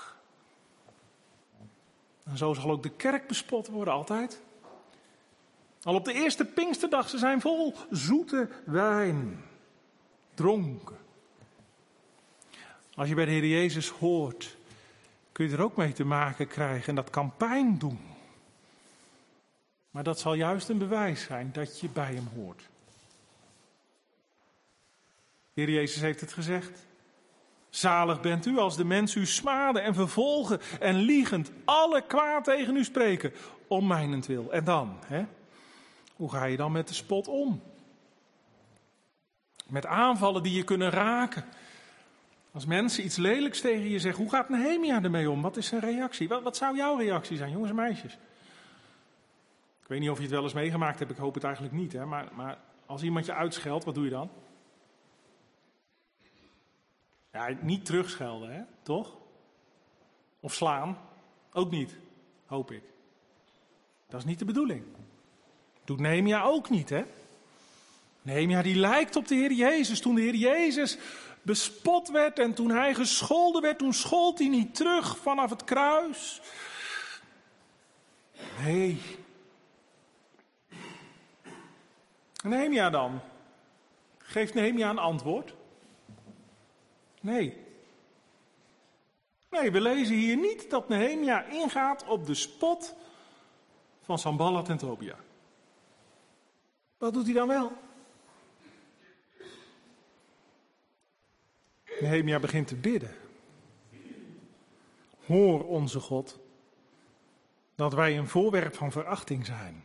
En zo zal ook de kerk bespot worden, altijd. Al op de eerste Pinksterdag, ze zijn vol zoete wijn. Dronken. Als je bij de Heer Jezus hoort, kun je er ook mee te maken krijgen. En dat kan pijn doen. Maar dat zal juist een bewijs zijn dat je bij hem hoort. De Heer Jezus heeft het gezegd. Zalig bent u als de mensen u smaden en vervolgen en liegend alle kwaad tegen u spreken. Om mijnentwil. En dan, hoe ga je dan met de spot om? Met aanvallen die je kunnen raken. Als mensen iets lelijks tegen je zeggen, hoe gaat Nehemia ermee om? Wat is zijn reactie? Wat zou jouw reactie zijn, jongens en meisjes? Ik weet niet of je het wel eens meegemaakt hebt, ik hoop het eigenlijk niet. Maar als iemand je uitscheldt, wat doe je dan? Ja, niet terugschelden, toch? Of slaan, ook niet, hoop ik. Dat is niet de bedoeling. Doet Nehemia ook niet, Nehemia die lijkt op de Heer Jezus. Toen de Heer Jezus bespot werd en toen hij gescholden werd, toen schold hij niet terug vanaf het kruis. Nee. Nehemia dan? Geeft Nehemia een antwoord? Nee. Nee, we lezen hier niet dat Nehemia ingaat op de spot van Sanballat en Tobia. Wat doet hij dan wel? Nehemia begint te bidden. Hoor onze God, dat wij een voorwerp van verachting zijn.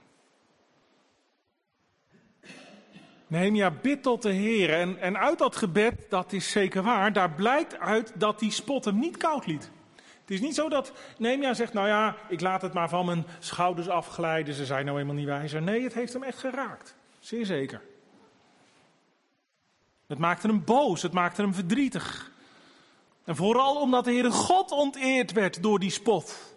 Nehemia bidt tot de Heer en uit dat gebed, dat is zeker waar, daar blijkt uit dat die spot hem niet koud liet. Het is niet zo dat Nehemia zegt, nou ja, ik laat het maar van mijn schouders afglijden, ze zijn nou helemaal niet wijzer. Nee, het heeft hem echt geraakt, zeer zeker. Het maakte hem boos, het maakte hem verdrietig. En vooral omdat de Heere God onteerd werd door die spot.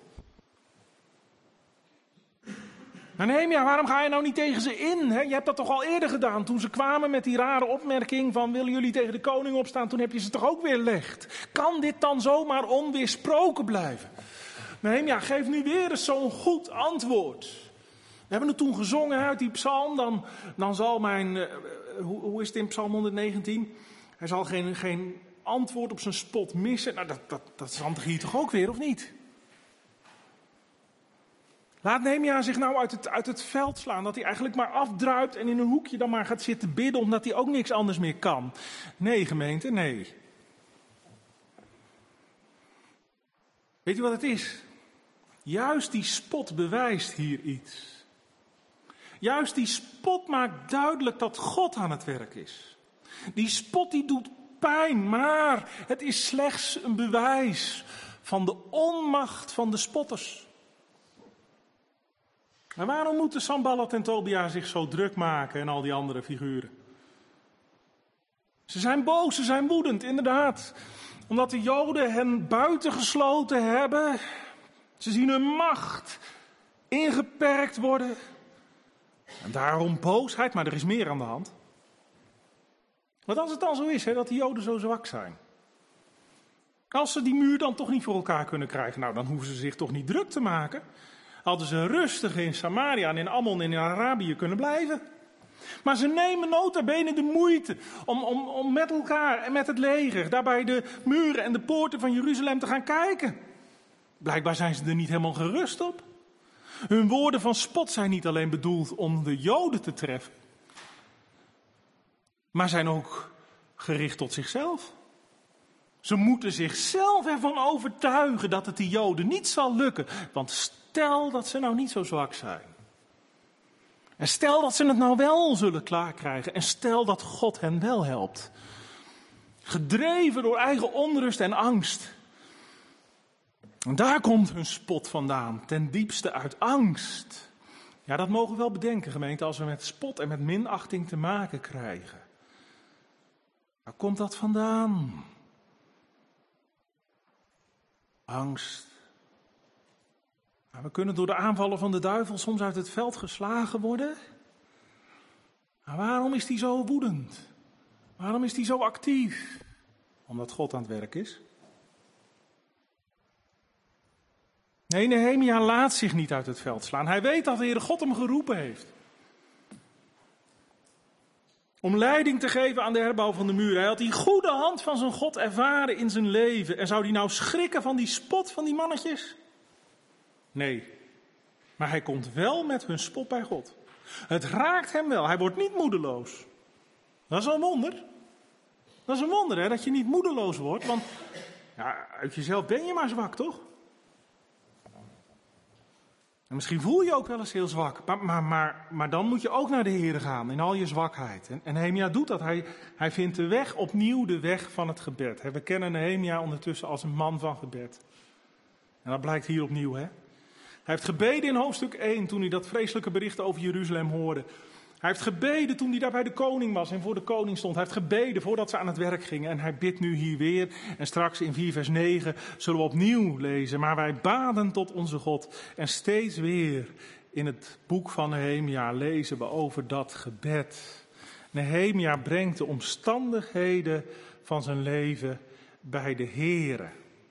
Maar Nehemia, waarom ga je nou niet tegen ze in? Je hebt dat toch al eerder gedaan, toen ze kwamen met die rare opmerking van willen jullie tegen de koning opstaan, toen heb je ze toch ook weerlegd. Kan dit dan zomaar onweersproken blijven? Nehemia, geef nu weer eens zo'n goed antwoord. We hebben het toen gezongen uit die psalm, dan zal mijn... Hoe is het in Psalm 119? Hij zal geen antwoord op zijn spot missen. Nou, dat zandt hier toch ook weer, of niet? Laat Nehemia zich nou uit het veld slaan, dat hij eigenlijk maar afdruipt en in een hoekje dan maar gaat zitten bidden, omdat hij ook niks anders meer kan. Nee, gemeente, nee. Weet u wat het is? Juist die spot bewijst hier iets. Juist die spot maakt duidelijk dat God aan het werk is. Die spot die doet pijn, maar het is slechts een bewijs van de onmacht van de spotters. En waarom moeten Sanballat en Tobia zich zo druk maken en al die andere figuren? Ze zijn boos, ze zijn woedend, inderdaad. Omdat de Joden hen buitengesloten hebben. Ze zien hun macht ingeperkt worden. En daarom boosheid, maar er is meer aan de hand. Want als het dan zo is, dat die Joden zo zwak zijn. Als ze die muur dan toch niet voor elkaar kunnen krijgen, nou dan hoeven ze zich toch niet druk te maken. Hadden ze rustig in Samaria en in Ammon en in Arabië kunnen blijven. Maar ze nemen nota bene de moeite om met elkaar en met het leger daar bij de muren en de poorten van Jeruzalem te gaan kijken. Blijkbaar zijn ze er niet helemaal gerust op. Hun woorden van spot zijn niet alleen bedoeld om de Joden te treffen, maar zijn ook gericht tot zichzelf. Ze moeten zichzelf ervan overtuigen dat het die Joden niet zal lukken. Want stel dat ze nou niet zo zwak zijn. En stel dat ze het nou wel zullen klaarkrijgen. En stel dat God hen wel helpt. Gedreven door eigen onrust en angst. En daar komt hun spot vandaan. Ten diepste uit angst. Ja, dat mogen we wel bedenken, gemeente, als we met spot en met minachting te maken krijgen. Waar komt dat vandaan? Angst. We kunnen door de aanvallen van de duivel soms uit het veld geslagen worden. Maar waarom is hij zo woedend? Waarom is hij zo actief? Omdat God aan het werk is. Nee, Nehemia laat zich niet uit het veld slaan. Hij weet dat de Heere God hem geroepen heeft. Om leiding te geven aan de herbouw van de muur. Hij had die goede hand van zijn God ervaren in zijn leven. En zou hij nou schrikken van die spot van die mannetjes? Nee. Maar hij komt wel met hun spot bij God. Het raakt hem wel. Hij wordt niet moedeloos. Dat is een wonder. Dat is een wonder, hè, dat je niet moedeloos wordt. Want ja, uit jezelf ben je maar zwak, toch? En misschien voel je ook wel eens heel zwak. Maar dan moet je ook naar de Heer gaan in al je zwakheid. En Nehemia doet dat. Hij vindt de weg opnieuw, de weg van het gebed. We kennen Nehemia ondertussen als een man van gebed. En dat blijkt hier opnieuw. Hij heeft gebeden in hoofdstuk 1 toen hij dat vreselijke bericht over Jeruzalem hoorde. Hij heeft gebeden toen hij daar bij de koning was en voor de koning stond. Hij heeft gebeden voordat ze aan het werk gingen. En hij bidt nu hier weer. En straks in 4 vers 9 zullen we opnieuw lezen. Maar wij baden tot onze God. En steeds weer in het boek van Nehemia lezen we over dat gebed. Nehemia brengt de omstandigheden van zijn leven bij de Heere.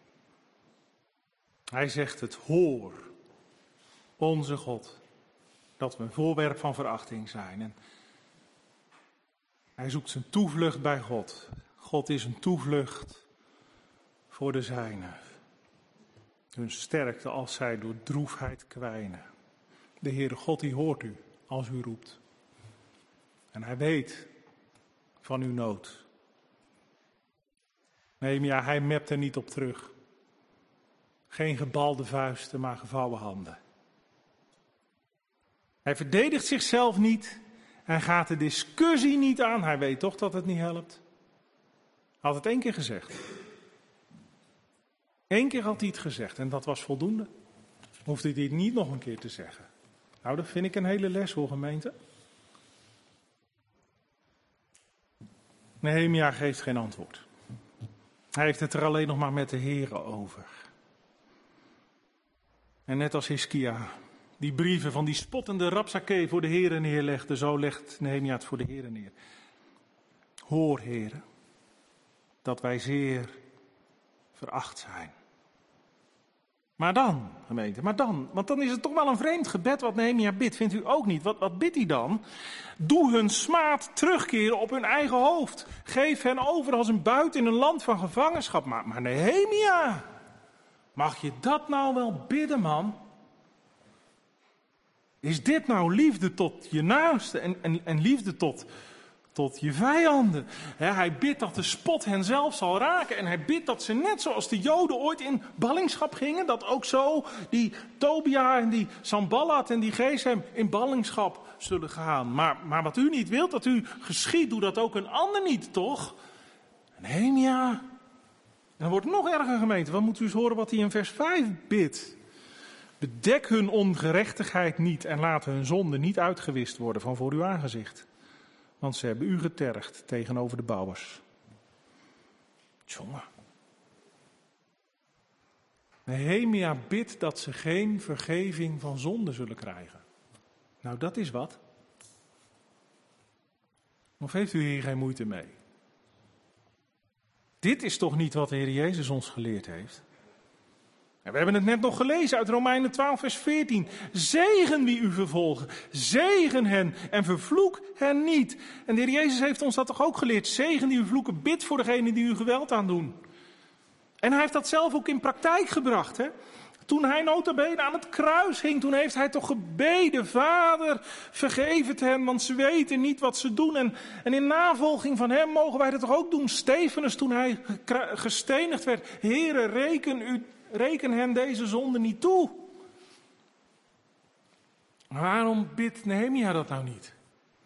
Hij zegt het, hoor, onze God. Dat we een voorwerp van verachting zijn. En hij zoekt zijn toevlucht bij God. God is een toevlucht voor de zijnen. Hun sterkte als zij door droefheid kwijnen. De Heere God die hoort u als u roept. En hij weet van uw nood. Nehemia, hij mept er niet op terug. Geen gebalde vuisten, maar gevouwen handen. Hij verdedigt zichzelf niet. Hij gaat de discussie niet aan. Hij weet toch dat het niet helpt. Hij had het 1 keer gezegd. 1 keer had hij het gezegd en dat was voldoende. Hoefde hij het niet nog een keer te zeggen. Nou, dat vind ik een hele les hoor, gemeente. Nehemia geeft geen antwoord. Hij heeft het er alleen nog maar met de Heere over. En net als Hiskia, die brieven van die spottende Rabsakee voor de Heere neerlegde, zo legt Nehemia het voor de Heere neer. Hoor, Heere, dat wij zeer veracht zijn. Maar dan, gemeente, want dan is het toch wel een vreemd gebed wat Nehemia bidt, vindt u ook niet? Wat bidt hij dan? Doe hun smaad terugkeren op hun eigen hoofd. Geef hen over als een buit in een land van gevangenschap. Maar Nehemia, mag je dat nou wel bidden, man? Is dit nou liefde tot je naaste en liefde tot je vijanden? Hij bidt dat de spot hen zelf zal raken. En hij bidt dat ze net zoals de Joden ooit in ballingschap gingen, dat ook zo die Tobia en die Sanballat en die Gesem in ballingschap zullen gaan. Maar wat u niet wilt dat u geschiet, doe dat ook een ander niet, toch? Nehemia. En dan wordt het nog erger, gemeente. Wat moet u eens horen wat hij in vers 5 bidt? Bedek hun ongerechtigheid niet en laat hun zonde niet uitgewist worden van voor uw aangezicht. Want ze hebben u getergd tegenover de bouwers. Jongen. Nehemia bidt dat ze geen vergeving van zonde zullen krijgen. Nou, dat is wat. Of heeft u hier geen moeite mee? Dit is toch niet wat de Heer Jezus ons geleerd heeft? En we hebben het net nog gelezen uit Romeinen 12 vers 14. Zegen wie u vervolgen. Zegen hen en vervloek hen niet. En de Heer Jezus heeft ons dat toch ook geleerd. Zegen die u vloeken, bid voor degenen die u geweld aandoen. En hij heeft dat zelf ook in praktijk gebracht. Hè? Toen hij nota bene aan het kruis hing, toen heeft hij toch gebeden. Vader, vergeef het hen, want ze weten niet wat ze doen. En in navolging van hem mogen wij dat toch ook doen. Stefanus, toen hij gestenigd werd. Heere, reken hen deze zonde niet toe. Waarom bidt Nehemia dat nou niet?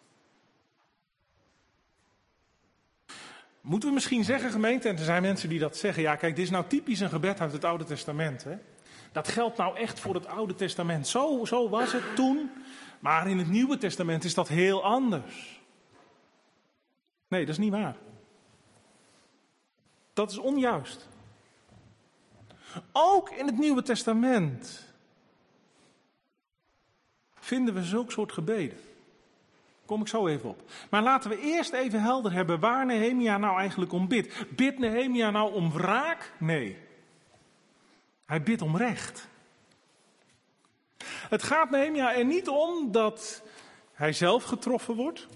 Moeten we misschien zeggen, gemeente, en er zijn mensen die dat zeggen. Ja, kijk, dit is nou typisch een gebed uit het Oude Testament. Hè? Dat geldt nou echt voor het Oude Testament. Zo was het toen. Maar in het Nieuwe Testament is dat heel anders. Nee, dat is niet waar. Dat is onjuist. Ook in het Nieuwe Testament vinden we zulk soort gebeden. Kom ik zo even op. Maar laten we eerst even helder hebben waar Nehemia nou eigenlijk om bidt. Bidt Nehemia nou om wraak? Nee. Hij bidt om recht. Het gaat Nehemia er niet om dat hij zelf getroffen wordt.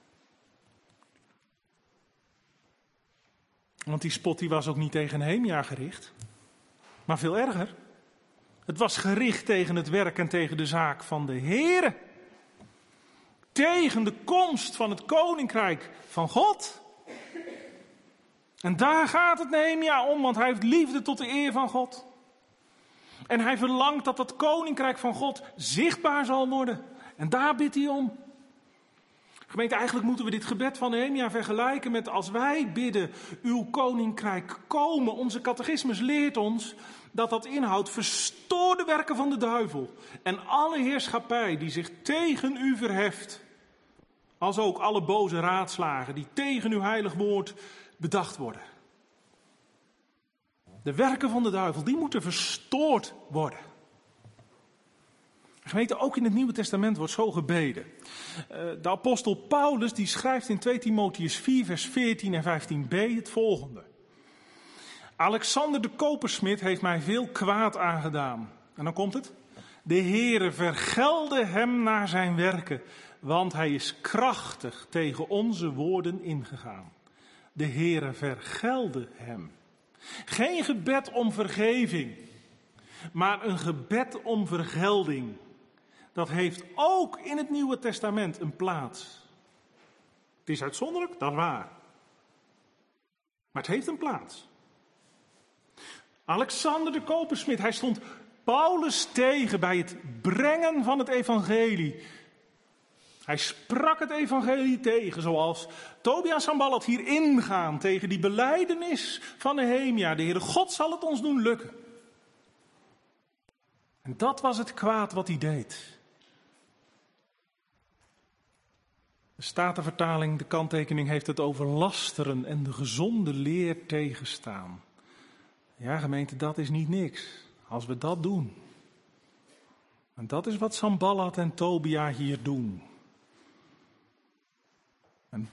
Want die spot die was ook niet tegen Nehemia gericht. Maar veel erger. Het was gericht tegen het werk en tegen de zaak van de Heere. Tegen de komst van het koninkrijk van God. En daar gaat het Nehemia om, want hij heeft liefde tot de eer van God. En hij verlangt dat dat koninkrijk van God zichtbaar zal worden. En daar bidt hij om. Gemeente, eigenlijk moeten we dit gebed van Nehemia vergelijken met als wij bidden, uw koninkrijk komen. Onze catechismus leert ons dat inhoudt verstoor de werken van de duivel. En alle heerschappij die zich tegen u verheft. Als ook alle boze raadslagen die tegen uw heilig woord bedacht worden. De werken van de duivel, die moeten verstoord worden. Gemeente, ook in het Nieuwe Testament wordt zo gebeden. De apostel Paulus die schrijft in 2 Timotheüs 4 vers 14 en 15b het volgende. Alexander de kopersmid heeft mij veel kwaad aangedaan. En dan komt het. De Heere vergelde hem naar zijn werken, want hij is krachtig tegen onze woorden ingegaan. De Heere vergelde hem. Geen gebed om vergeving, maar een gebed om vergelding. Dat heeft ook in het Nieuwe Testament een plaats. Het is uitzonderlijk, dat is waar. Maar het heeft een plaats. Alexander de kopersmid, hij stond Paulus tegen bij het brengen van het evangelie. Hij sprak het evangelie tegen, zoals Tobia en Sanballat hier ingaan tegen die belijdenis van Nehemia. De Heere God zal het ons doen lukken. En dat was het kwaad wat hij deed. De Statenvertaling, de kanttekening, heeft het over lasteren en de gezonde leer tegenstaan. Ja, gemeente, dat is niet niks. Als we dat doen. En dat is wat Sanballat en Tobia hier doen. En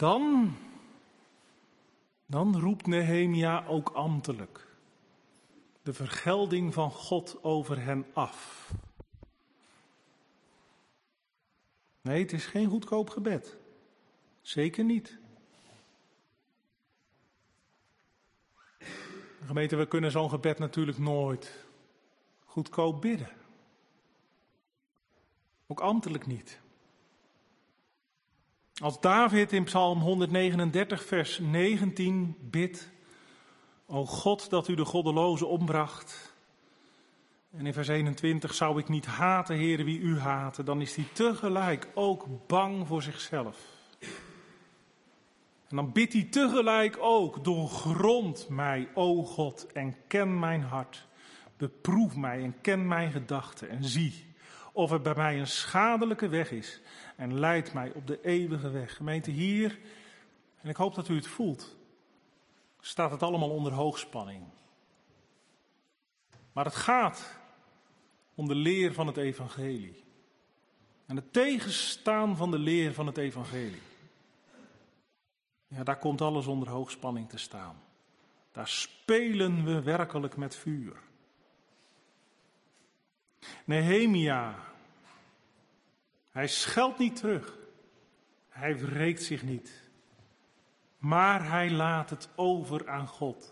dan roept Nehemia ook ambtelijk de vergelding van God over hen af. Nee, het is geen goedkoop gebed. Zeker niet. Gemeente, we kunnen zo'n gebed natuurlijk nooit goedkoop bidden. Ook ambtelijk niet. Als David in Psalm 139 vers 19 bidt: O God, dat u de goddeloze ombracht. En in vers 21: zou ik niet haten, Heere, wie u haten, dan is hij tegelijk ook bang voor zichzelf. En dan bidt hij tegelijk ook: doorgrond mij, o God, en ken mijn hart. Beproef mij en ken mijn gedachten en zie of er bij mij een schadelijke weg is. En leid mij op de eeuwige weg. Gemeente, hier, en ik hoop dat u het voelt, staat het allemaal onder hoogspanning. Maar het gaat om de leer van het evangelie. En het tegenstaan van de leer van het evangelie. Ja, daar komt alles onder hoogspanning te staan. Daar spelen we werkelijk met vuur. Nehemia, hij scheldt niet terug. Hij wreekt zich niet. Maar hij laat het over aan God.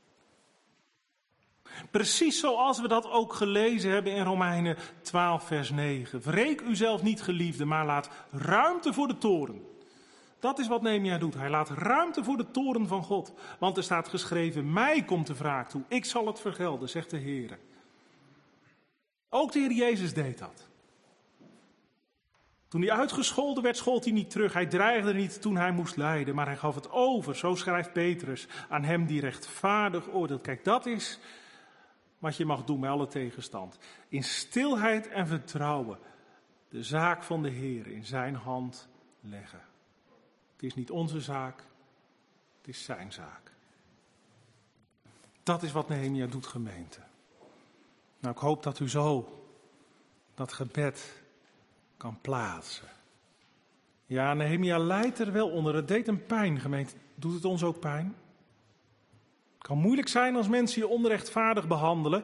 Precies zoals we dat ook gelezen hebben in Romeinen 12 vers 9. Wreek uzelf niet, geliefde, maar laat ruimte voor de toorn. Dat is wat Nehemia doet. Hij laat ruimte voor de toorn van God. Want er staat geschreven: mij komt de wraak toe. Ik zal het vergelden, zegt de Heer. Ook de Heer Jezus deed dat. Toen hij uitgescholden werd, schold hij niet terug. Hij dreigde niet toen hij moest lijden, maar hij gaf het over. Zo schrijft Petrus, aan hem die rechtvaardig oordeelt. Kijk, dat is wat je mag doen bij alle tegenstand. In stilheid en vertrouwen de zaak van de Heer in zijn hand leggen. Het is niet onze zaak, het is zijn zaak. Dat is wat Nehemia doet, gemeente. Nou, ik hoop dat u zo dat gebed kan plaatsen. Ja, Nehemia lijdt er wel onder. Het deed hem pijn, gemeente. Doet het ons ook pijn? Het kan moeilijk zijn als mensen je onrechtvaardig behandelen.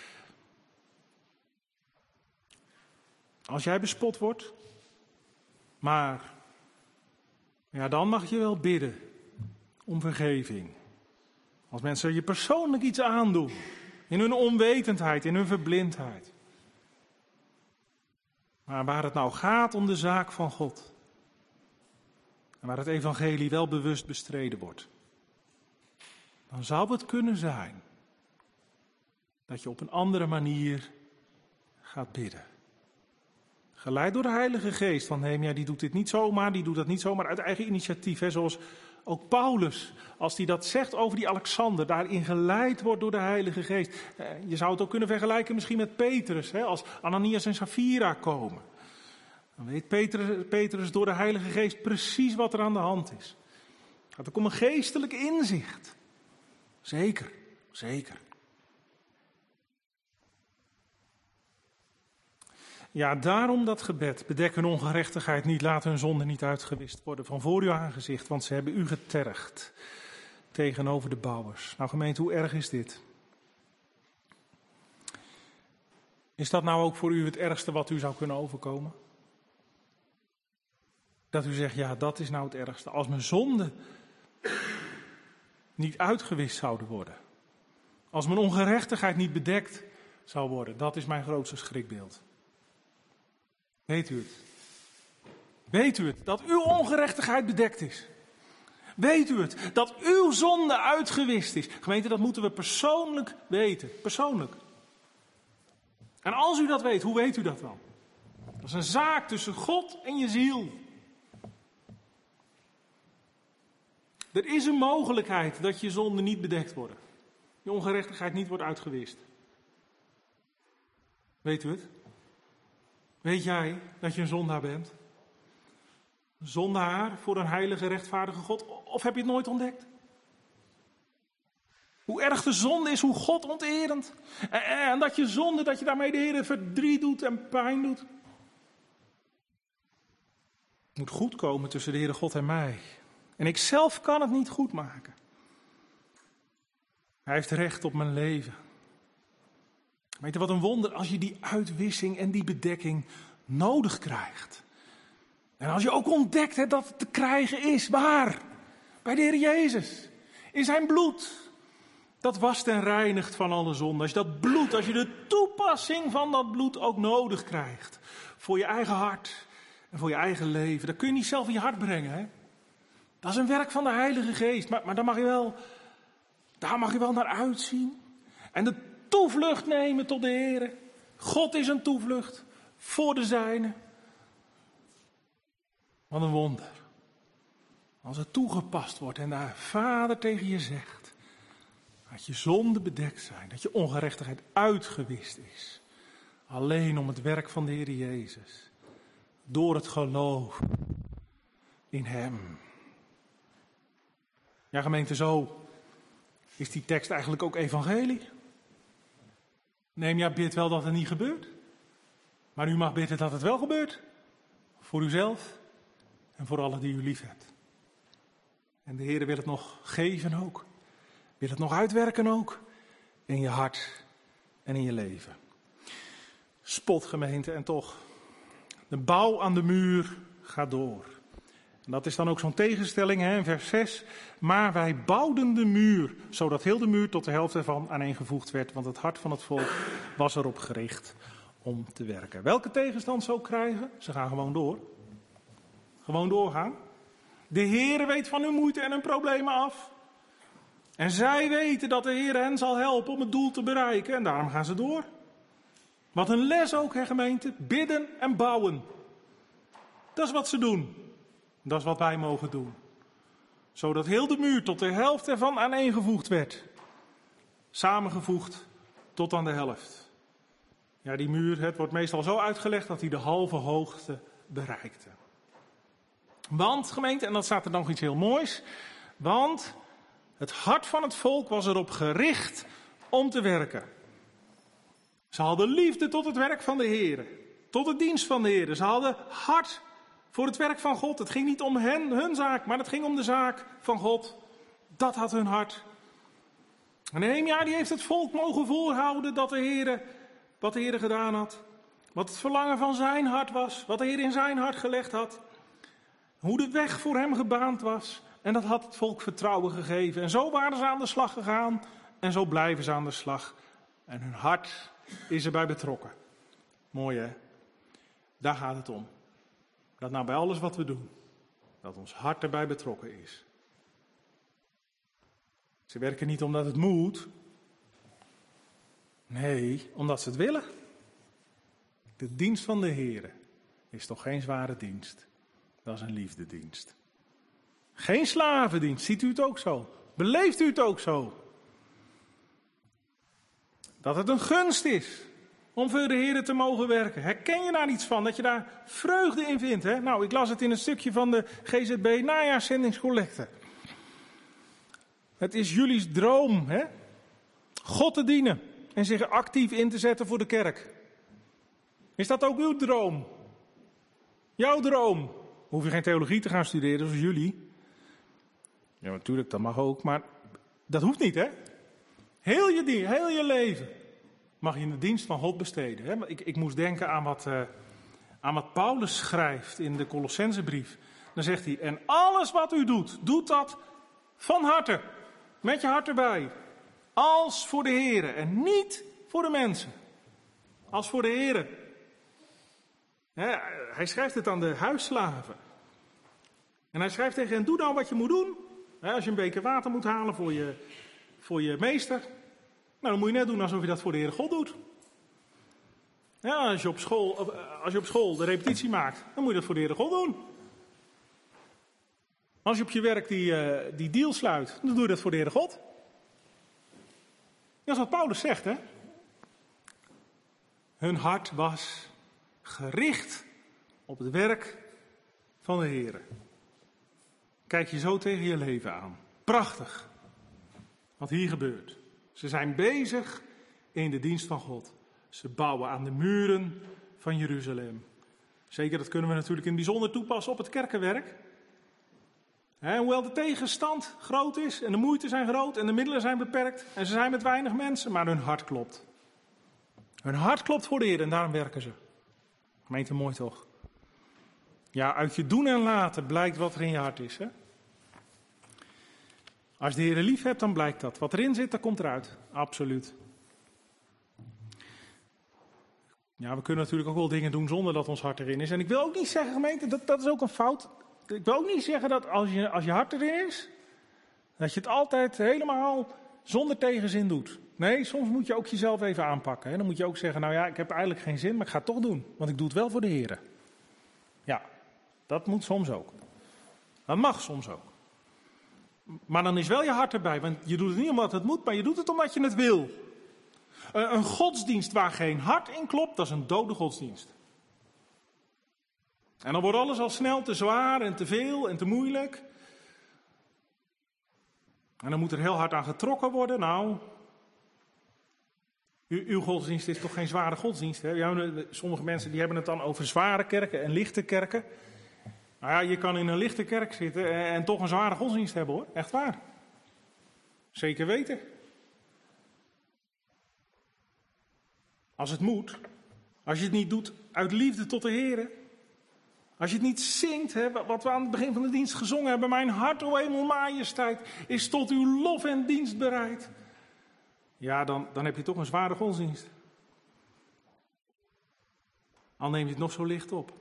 Als jij bespot wordt. Maar ja, dan mag je wel bidden om vergeving. Als mensen je persoonlijk iets aandoen. In hun onwetendheid, in hun verblindheid. Maar waar het nou gaat om de zaak van God. En waar het evangelie wel bewust bestreden wordt. Dan zou het kunnen zijn dat je op een andere manier gaat bidden. Geleid door de Heilige Geest. Want Nehemia die doet dit niet zomaar, die doet dat niet zomaar uit eigen initiatief. Hè, zoals ook Paulus, als hij dat zegt over die Alexander, daarin geleid wordt door de Heilige Geest. Je zou het ook kunnen vergelijken misschien met Petrus, hè, als Ananias en Safira komen. Dan weet Petrus door de Heilige Geest precies wat er aan de hand is. Het gaat ook om een geestelijk inzicht. Zeker, zeker. Ja, daarom dat gebed. Bedek hun ongerechtigheid niet, laat hun zonde niet uitgewist worden van voor uw aangezicht, want ze hebben u getergd tegenover de bouwers. Nou gemeente, hoe erg is dit? Is dat nou ook voor u het ergste wat u zou kunnen overkomen? Dat u zegt, ja, dat is nou het ergste. Als mijn zonden niet uitgewist zouden worden. Als mijn ongerechtigheid niet bedekt zou worden. Dat is mijn grootste schrikbeeld. Weet u het? Weet u het? Dat uw ongerechtigheid bedekt is. Weet u het? Dat uw zonde uitgewist is. Gemeente, dat moeten we persoonlijk weten. Persoonlijk. En als u dat weet, hoe weet u dat dan? Dat is een zaak tussen God en je ziel. Er is een mogelijkheid dat je zonden niet bedekt worden. Je ongerechtigheid niet wordt uitgewist. Weet u het? Weet jij dat je een zondaar bent? Een zondaar voor een heilige, rechtvaardige God? Of heb je het nooit ontdekt? Hoe erg de zonde is, hoe God onterend. En dat je zonde, dat je daarmee de Heer verdriet doet en pijn doet. Het moet goed komen tussen de Heere God en mij. En ik zelf kan het niet goed maken. Hij heeft recht op mijn leven. Weet je wat een wonder als je die uitwissing en die bedekking nodig krijgt. En als je ook ontdekt hebt dat het te krijgen is. Waar? Bij de Heer Jezus. In zijn bloed. Dat wast en reinigt van alle zonde. Als je dat bloed, als je de toepassing van dat bloed ook nodig krijgt. voor je eigen hart en voor je eigen leven. Dat kun je niet zelf in je hart brengen. Hè? Dat is een werk van de Heilige Geest. Maar daar mag je wel naar uitzien. En de toevlucht nemen tot de Heer. God is een toevlucht voor de zijnen. Wat een wonder. Als het toegepast wordt en de Vader tegen je zegt. Dat je zonden bedekt zijn. Dat je ongerechtigheid uitgewist is. Alleen om het werk van de Heer Jezus. Door het geloof in Hem. Ja, gemeente, zo is die tekst eigenlijk ook evangelie. Nehemia bidt wel dat het niet gebeurt. Maar u mag bidden dat het wel gebeurt. Voor uzelf en voor allen die u lief hebt. En de Heer wil het nog geven ook. Wil het nog uitwerken ook. In je hart en in je leven. Spotgemeente en toch. De bouw aan de muur gaat door. En dat is dan ook zo'n tegenstelling hè, in vers 6. Maar wij bouwden de muur, zodat heel de muur tot de helft ervan aaneengevoegd werd. Want het hart van het volk was erop gericht om te werken. Welke tegenstand ze ook krijgen, ze gaan gewoon door. Gewoon doorgaan. De Heer weet van hun moeite en hun problemen af. En zij weten dat de Heer hen zal helpen om het doel te bereiken. En daarom gaan ze door. Wat een les ook, hè gemeente. Bidden en bouwen. Dat is wat ze doen. Dat is wat wij mogen doen. Zodat heel de muur tot de helft ervan aaneengevoegd werd. Samengevoegd tot aan de helft. Ja, die muur, het wordt meestal zo uitgelegd dat hij de halve hoogte bereikte. Want, gemeente, en dat staat er nog iets heel moois. Want het hart van het volk was erop gericht om te werken. Ze hadden liefde tot het werk van de Heer. Tot de dienst van de Heer. Ze hadden hart voor het werk van God. Het ging niet om hun zaak, maar het ging om de zaak van God. Dat had hun hart. En Nehemia die heeft het volk mogen voorhouden dat wat de Heer gedaan had. Wat het verlangen van zijn hart was. Wat de Heer in zijn hart gelegd had. Hoe de weg voor hem gebaand was. En dat had het volk vertrouwen gegeven. En zo waren ze aan de slag gegaan. En zo blijven ze aan de slag. En hun hart is erbij betrokken. Mooi hè? Daar gaat het om. Dat nou bij alles wat we doen. Dat ons hart erbij betrokken is. Ze werken niet omdat het moet. Nee, omdat ze het willen. De dienst van de Heer is toch geen zware dienst. Dat is een liefdedienst. Geen slavendienst. Ziet u het ook zo? Beleeft u het ook zo? Dat het een gunst is om voor de Heer te mogen werken. Herken je daar iets van? Dat je daar vreugde in vindt? Hè? Nou, ik las het in een stukje van de GZB najaarszendingscollecte. Het is jullie droom, hè? God te dienen en zich actief in te zetten voor de kerk. Is dat ook uw droom? Jouw droom? Hoef je geen theologie te gaan studeren zoals jullie. Ja, natuurlijk, dat mag ook, maar dat hoeft niet, hè? Heel je leven mag je in de dienst van God besteden. Hè? Ik moest denken aan wat Paulus schrijft in de Colossensebrief. Dan zegt hij, en alles wat u doet, doet dat van harte. Met je hart erbij. Als voor de Heere en niet voor de mensen. Als voor de Heere. Hij schrijft het aan de huisslaven. En hij schrijft tegen hen, doe nou wat je moet doen. Als je een beker water moet halen voor je meester. Nou, dan moet je net doen alsof je dat voor de Heere God doet. Ja, als je op school de repetitie maakt, dan moet je dat voor de Heere God doen. Als je op je werk die deal sluit, dan doe je dat voor de Heere God. Dat is wat Paulus zegt, hè. Hun hart was gericht op het werk van de Heere. Kijk je zo tegen je leven aan. Prachtig. Wat hier gebeurt. Ze zijn bezig in de dienst van God. Ze bouwen aan de muren van Jeruzalem. Zeker, dat kunnen we natuurlijk in het bijzonder toepassen op het kerkenwerk. Hoewel de tegenstand groot is en de moeite zijn groot en de middelen zijn beperkt. En ze zijn met weinig mensen, maar hun hart klopt. Hun hart klopt voor de Heer en daarom werken ze. Gemeente, mooi toch? Ja, uit je doen en laten blijkt wat er in je hart is. Hè? Als de Heer lief hebt, dan blijkt dat. Wat erin zit, dat komt eruit. Absoluut. Ja, we kunnen natuurlijk ook wel dingen doen zonder dat ons hart erin is. En ik wil ook niet zeggen, gemeente, dat is ook een fout. Ik wil ook niet zeggen dat als je hart erin is, dat je het altijd helemaal zonder tegenzin doet. Nee, soms moet je ook jezelf even aanpakken. Hè? Dan moet je ook zeggen, nou ja, ik heb eigenlijk geen zin, maar ik ga het toch doen. Want ik doe het wel voor de Heer. Ja, dat moet soms ook. Dat mag soms ook. Maar dan is wel je hart erbij, want je doet het niet omdat het moet, maar je doet het omdat je het wil. Een godsdienst waar geen hart in klopt, dat is een dode godsdienst. En dan wordt alles al snel te zwaar en te veel en te moeilijk. En dan moet er heel hard aan getrokken worden. Nou, uw godsdienst is toch geen zware godsdienst? Hè? Ja, sommige mensen die hebben het dan over zware kerken en lichte kerken. Nou ja, je kan in een lichte kerk zitten en toch een zware godsdienst hebben hoor. Echt waar. Zeker weten. Als het moet. Als je het niet doet uit liefde tot de Heer. Als je het niet zingt, hè, wat we aan het begin van de dienst gezongen hebben. Mijn hart, o hemel majesteit, is tot uw lof en dienst bereid. Ja, dan heb je toch een zware godsdienst. Al neem je het nog zo licht op.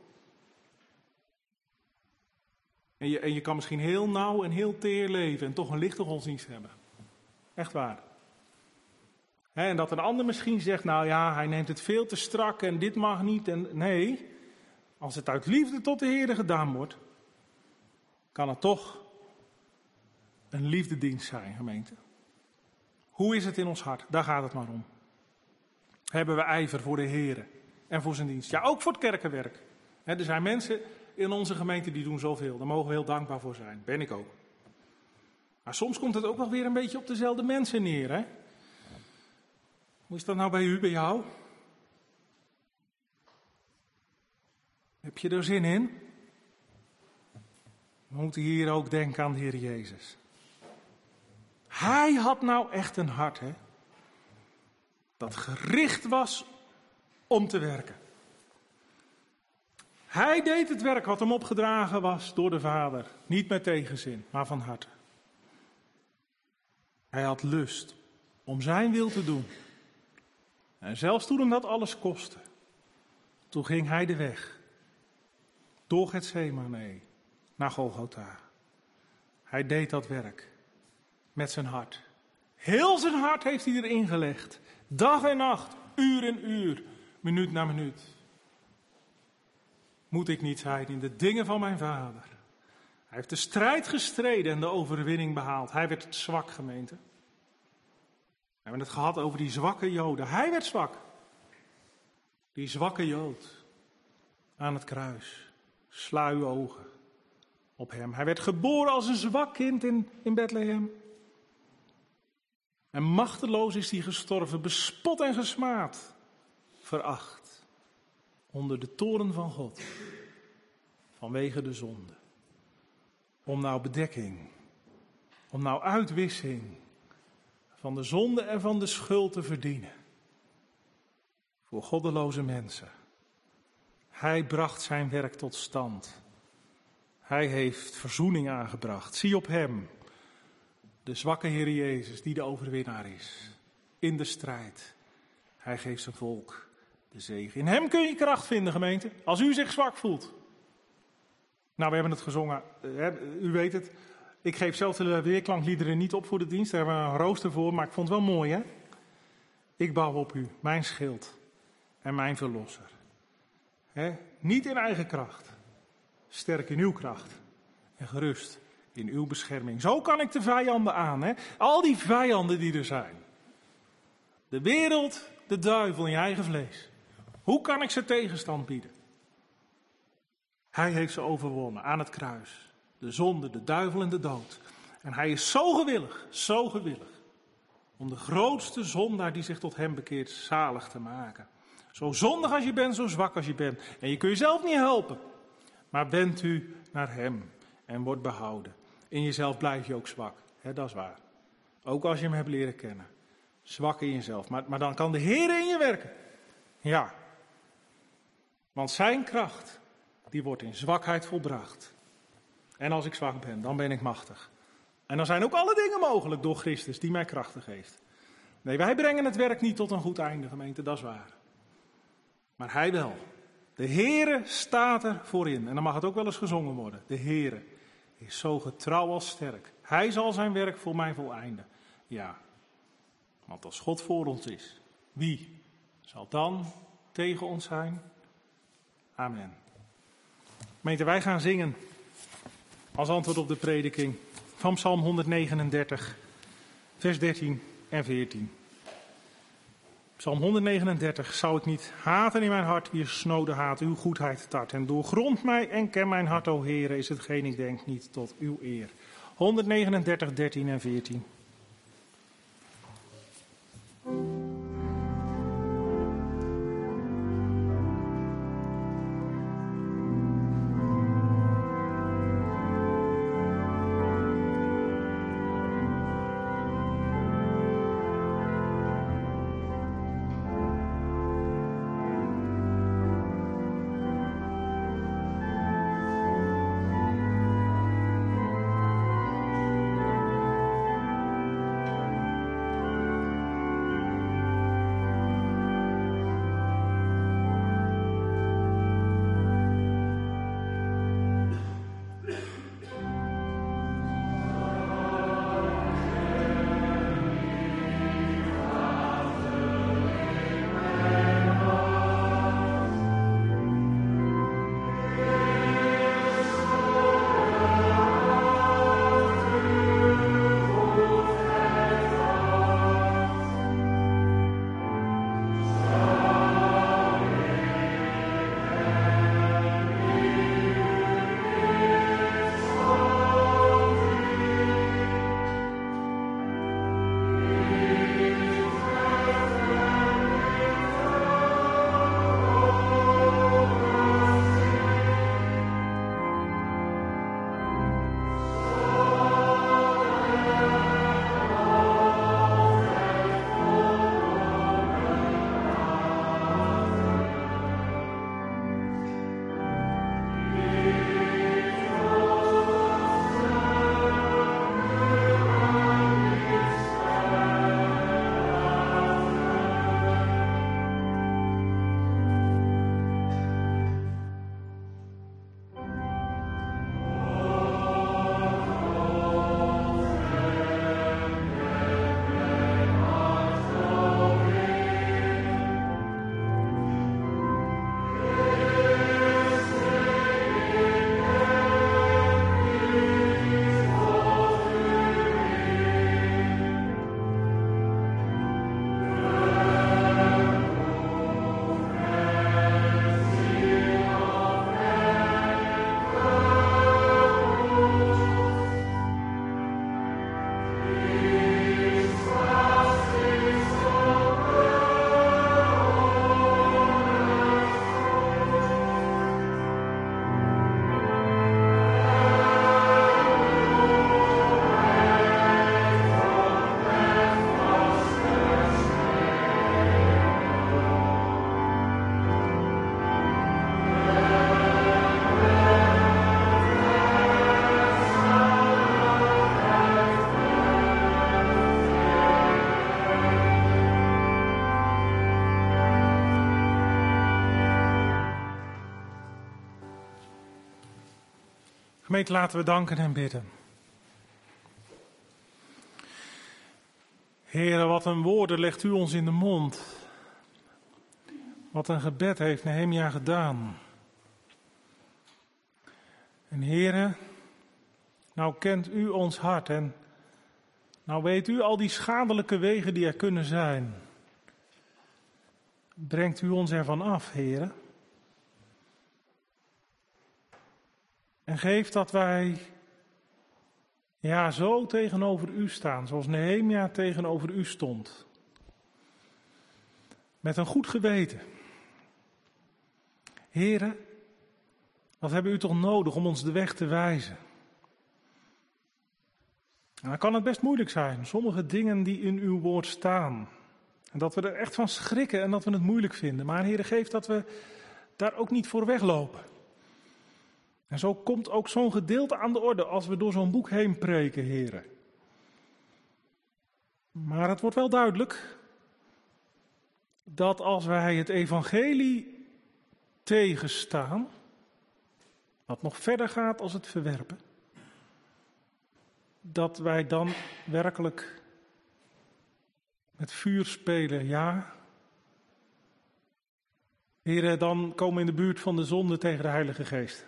En je kan misschien heel nauw en heel teer leven en toch een lichte godsdienst hebben. Echt waar. En dat een ander misschien zegt, nou ja, hij neemt het veel te strak en dit mag niet. En nee, als het uit liefde tot de Heer gedaan wordt, kan het toch een liefdedienst zijn, gemeente. Hoe is het in ons hart? Daar gaat het maar om. Hebben we ijver voor de Heer en voor zijn dienst? Ja, ook voor het kerkenwerk. Er zijn mensen in onze gemeente die doen zoveel. Daar mogen we heel dankbaar voor zijn. Ben ik ook. Maar soms komt het ook wel weer een beetje op dezelfde mensen neer, hè? Hoe is dat nou bij u, bij jou? Heb je er zin in? We moeten hier ook denken aan de Heer Jezus. Hij had nou echt een hart, hè? Dat gericht was om te werken. Hij deed het werk wat hem opgedragen was door de Vader. Niet met tegenzin, maar van harte. Hij had lust om zijn wil te doen. En zelfs toen hem dat alles kostte. Toen ging hij de weg. Door Getsemane naar Golgotha. Hij deed dat werk. Met zijn hart. Heel zijn hart heeft hij erin gelegd. Dag en nacht, uur en uur, minuut na minuut. Moet ik niet zijn in de dingen van mijn Vader. Hij heeft de strijd gestreden en de overwinning behaald. Hij werd zwak, gemeente. We hebben het gehad over die zwakke Joden. Hij werd zwak. Die zwakke Jood. Aan het kruis. Sla uw ogen op hem. Hij werd geboren als een zwak kind in Bethlehem. En machteloos is hij gestorven. Bespot en gesmaad. Veracht. Onder de toorn van God. Vanwege de zonde. Om nou bedekking. Om nou uitwissing. Van de zonde en van de schuld te verdienen. Voor goddeloze mensen. Hij bracht zijn werk tot stand. Hij heeft verzoening aangebracht. Zie op hem. De zwakke Heer Jezus die de overwinnaar is. In de strijd. Hij geeft zijn volk de zegen. In hem kun je kracht vinden, gemeente. Als u zich zwak voelt. Nou, we hebben het gezongen. U weet het. Ik geef zelf de weerklankliederen niet op voor de dienst. Daar hebben we een rooster voor. Maar ik vond het wel mooi, hè. Ik bouw op u. Mijn schild. En mijn verlosser. Niet in eigen kracht. Sterk in uw kracht. En gerust in uw bescherming. Zo kan ik de vijanden aan. Hè? Al die vijanden die er zijn. De wereld, de duivel in je eigen vlees. Hoe kan ik ze tegenstand bieden? Hij heeft ze overwonnen aan het kruis. De zonde, de duivel en de dood. En hij is zo gewillig. Om de grootste zondaar die zich tot hem bekeert zalig te maken. Zo zondig als je bent, zo zwak als je bent. En je kunt jezelf niet helpen. Maar wend u naar hem en wordt behouden. In jezelf blijf je ook zwak. Dat is waar. Ook als je hem hebt leren kennen. Zwak in jezelf. Maar dan kan de Heer in je werken. Ja. Want zijn kracht, die wordt in zwakheid volbracht. En als ik zwak ben, dan ben ik machtig. En dan zijn ook alle dingen mogelijk door Christus die mij krachten geeft. Nee, wij brengen het werk niet tot een goed einde, gemeente, dat is waar. Maar hij wel. De Heere staat er voorin. En dan mag het ook wel eens gezongen worden. De Heere is zo getrouw als sterk. Hij zal zijn werk voor mij voleinden. Ja, want als God voor ons is, wie zal dan tegen ons zijn? Amen. Gemeente, wij gaan zingen als antwoord op de prediking van Psalm 139, vers 13 en 14. Psalm 139, zou ik niet haten in mijn hart, wie snode haat, uw goedheid tart. En doorgrond mij en ken mijn hart, o Heere, is hetgeen ik denk niet tot uw eer. 139, 13 en 14. Gemeente, laten we danken en bidden. Heere, wat een woorden legt u ons in de mond. Wat een gebed heeft Nehemia gedaan. En Heere, nou kent u ons hart en nou weet u al die schadelijke wegen die er kunnen zijn. Brengt u ons ervan af, Heere. En geef dat wij zo tegenover u staan, zoals Nehemia tegenover u stond. Met een goed geweten. Heere, wat hebben u toch nodig om ons de weg te wijzen? En dan kan het best moeilijk zijn, sommige dingen die in uw woord staan. En dat we er echt van schrikken en dat we het moeilijk vinden. Maar Heere, geef dat we daar ook niet voor weglopen. En zo komt ook zo'n gedeelte aan de orde als we door zo'n boek heen preken, Heere. Maar het wordt wel duidelijk dat als wij het evangelie tegenstaan, wat nog verder gaat als het verwerpen, dat wij dan werkelijk met vuur spelen, ja. Heere, dan komen we in de buurt van de zonde tegen de Heilige Geest.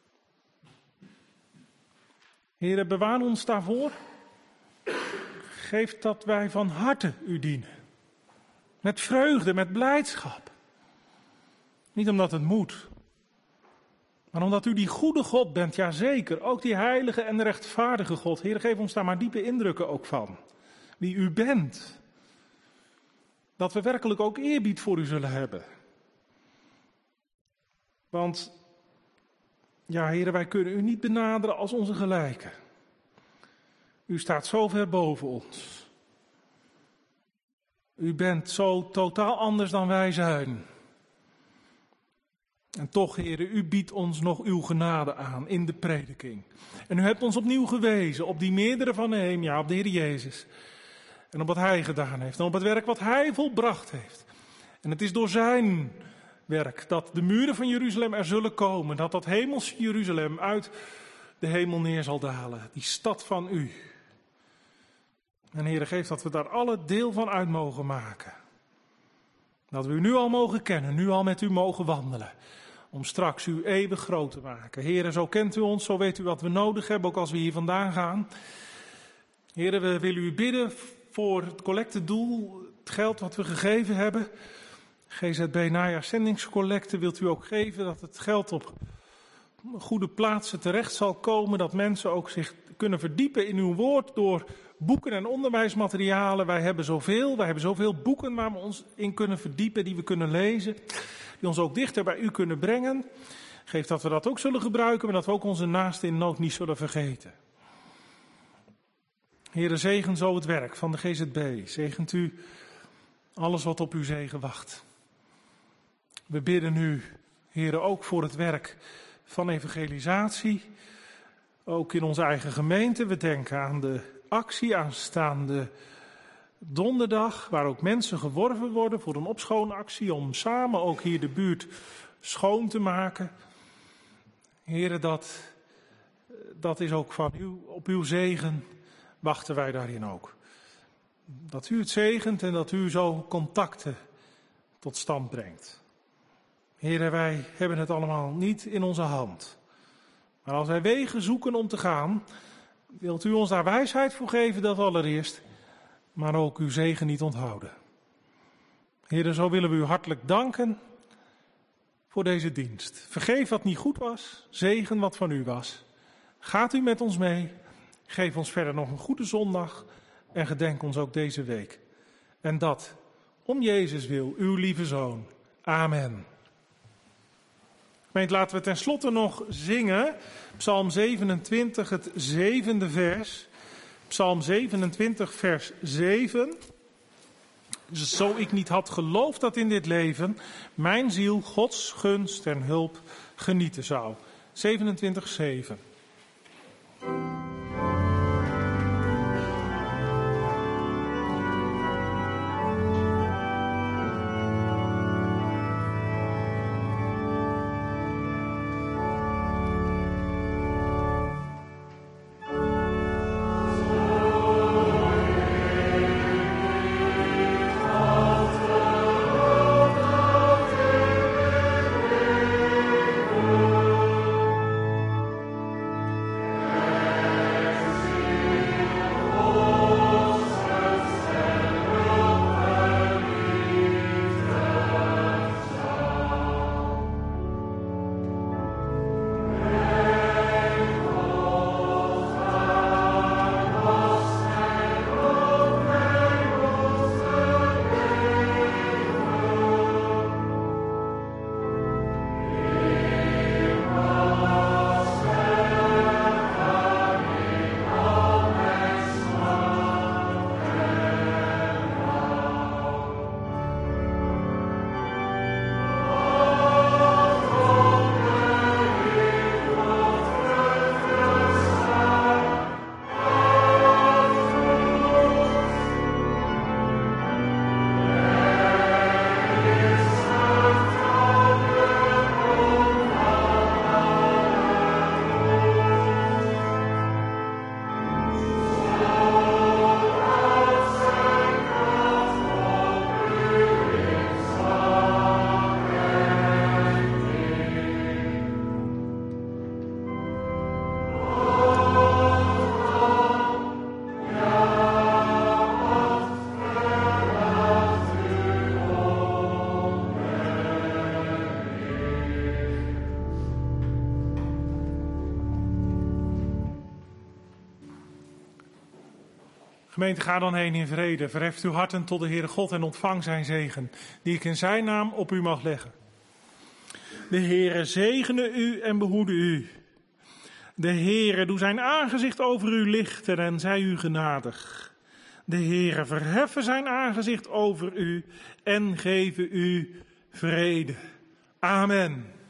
Heere, bewaar ons daarvoor. Geef dat wij van harte u dienen. Met vreugde, met blijdschap. Niet omdat het moet, maar omdat u die goede God bent, ja zeker. Ook die heilige en rechtvaardige God. Heere, geef ons daar maar diepe indrukken ook van. Wie u bent. Dat we werkelijk ook eerbied voor u zullen hebben. Want, ja Heere, wij kunnen u niet benaderen als onze gelijken. U staat zo ver boven ons. U bent zo totaal anders dan wij zijn. En toch, Heere, u biedt ons nog uw genade aan in de prediking. En u hebt ons opnieuw gewezen op die meerdere van Nehemia, op de Heer Jezus. En op wat Hij gedaan heeft en op het werk wat Hij volbracht heeft. En het is door zijn werk dat de muren van Jeruzalem er zullen komen. Dat dat hemelse Jeruzalem uit de hemel neer zal dalen. Die stad van u. En Heere, geef dat we daar alle deel van uit mogen maken. Dat we u nu al mogen kennen, nu al met u mogen wandelen. Om straks u eeuwig groot te maken. Heere, zo kent u ons, zo weet u wat we nodig hebben, ook als we hier vandaan gaan. Heere, we willen u bidden voor het collectedoel, het geld wat we gegeven hebben. GZB najaarszendingscollecte wilt u ook geven, dat het geld op goede plaatsen terecht zal komen. Dat mensen ook zich kunnen verdiepen in uw woord door boeken en onderwijsmaterialen. Wij hebben zoveel boeken waar we ons in kunnen verdiepen, die we kunnen lezen. Die ons ook dichter bij u kunnen brengen. Geef dat we dat ook zullen gebruiken, maar dat we ook onze naasten in nood niet zullen vergeten. Heere, zegen zo het werk van de GZB. Zegent u alles wat op uw zegen wacht. We bidden u, Heere, ook voor het werk van evangelisatie. Ook in onze eigen gemeente. We denken aan de actie aanstaande donderdag, waar ook mensen geworven worden voor een opschoonactie om samen ook hier de buurt schoon te maken. Heere, dat is ook van u, op uw zegen wachten wij daarin ook. Dat u het zegent en dat u zo contacten tot stand brengt. Heere, wij hebben het allemaal niet in onze hand. Maar als wij wegen zoeken om te gaan, wilt u ons daar wijsheid voor geven, dat allereerst, maar ook uw zegen niet onthouden. Heere, zo willen we u hartelijk danken voor deze dienst. Vergeef wat niet goed was, zegen wat van u was. Gaat u met ons mee, geef ons verder nog een goede zondag en gedenk ons ook deze week. En dat, om Jezus wil, uw lieve Zoon. Amen. Gemeente, laten we tenslotte nog zingen. Psalm 27, het 7e vers. Psalm 27, vers 7. Zo ik niet had geloofd dat in dit leven mijn ziel Gods gunst en hulp genieten zou. 27, 7. Gemeente, ga dan heen in vrede. Verheft uw harten tot de Heere God en ontvang zijn zegen, die ik in zijn naam op u mag leggen. De Heere zegene u en behoede u. De Heere doe zijn aangezicht over u lichten en zij u genadig. De Heere verheffen zijn aangezicht over u en geven u vrede. Amen.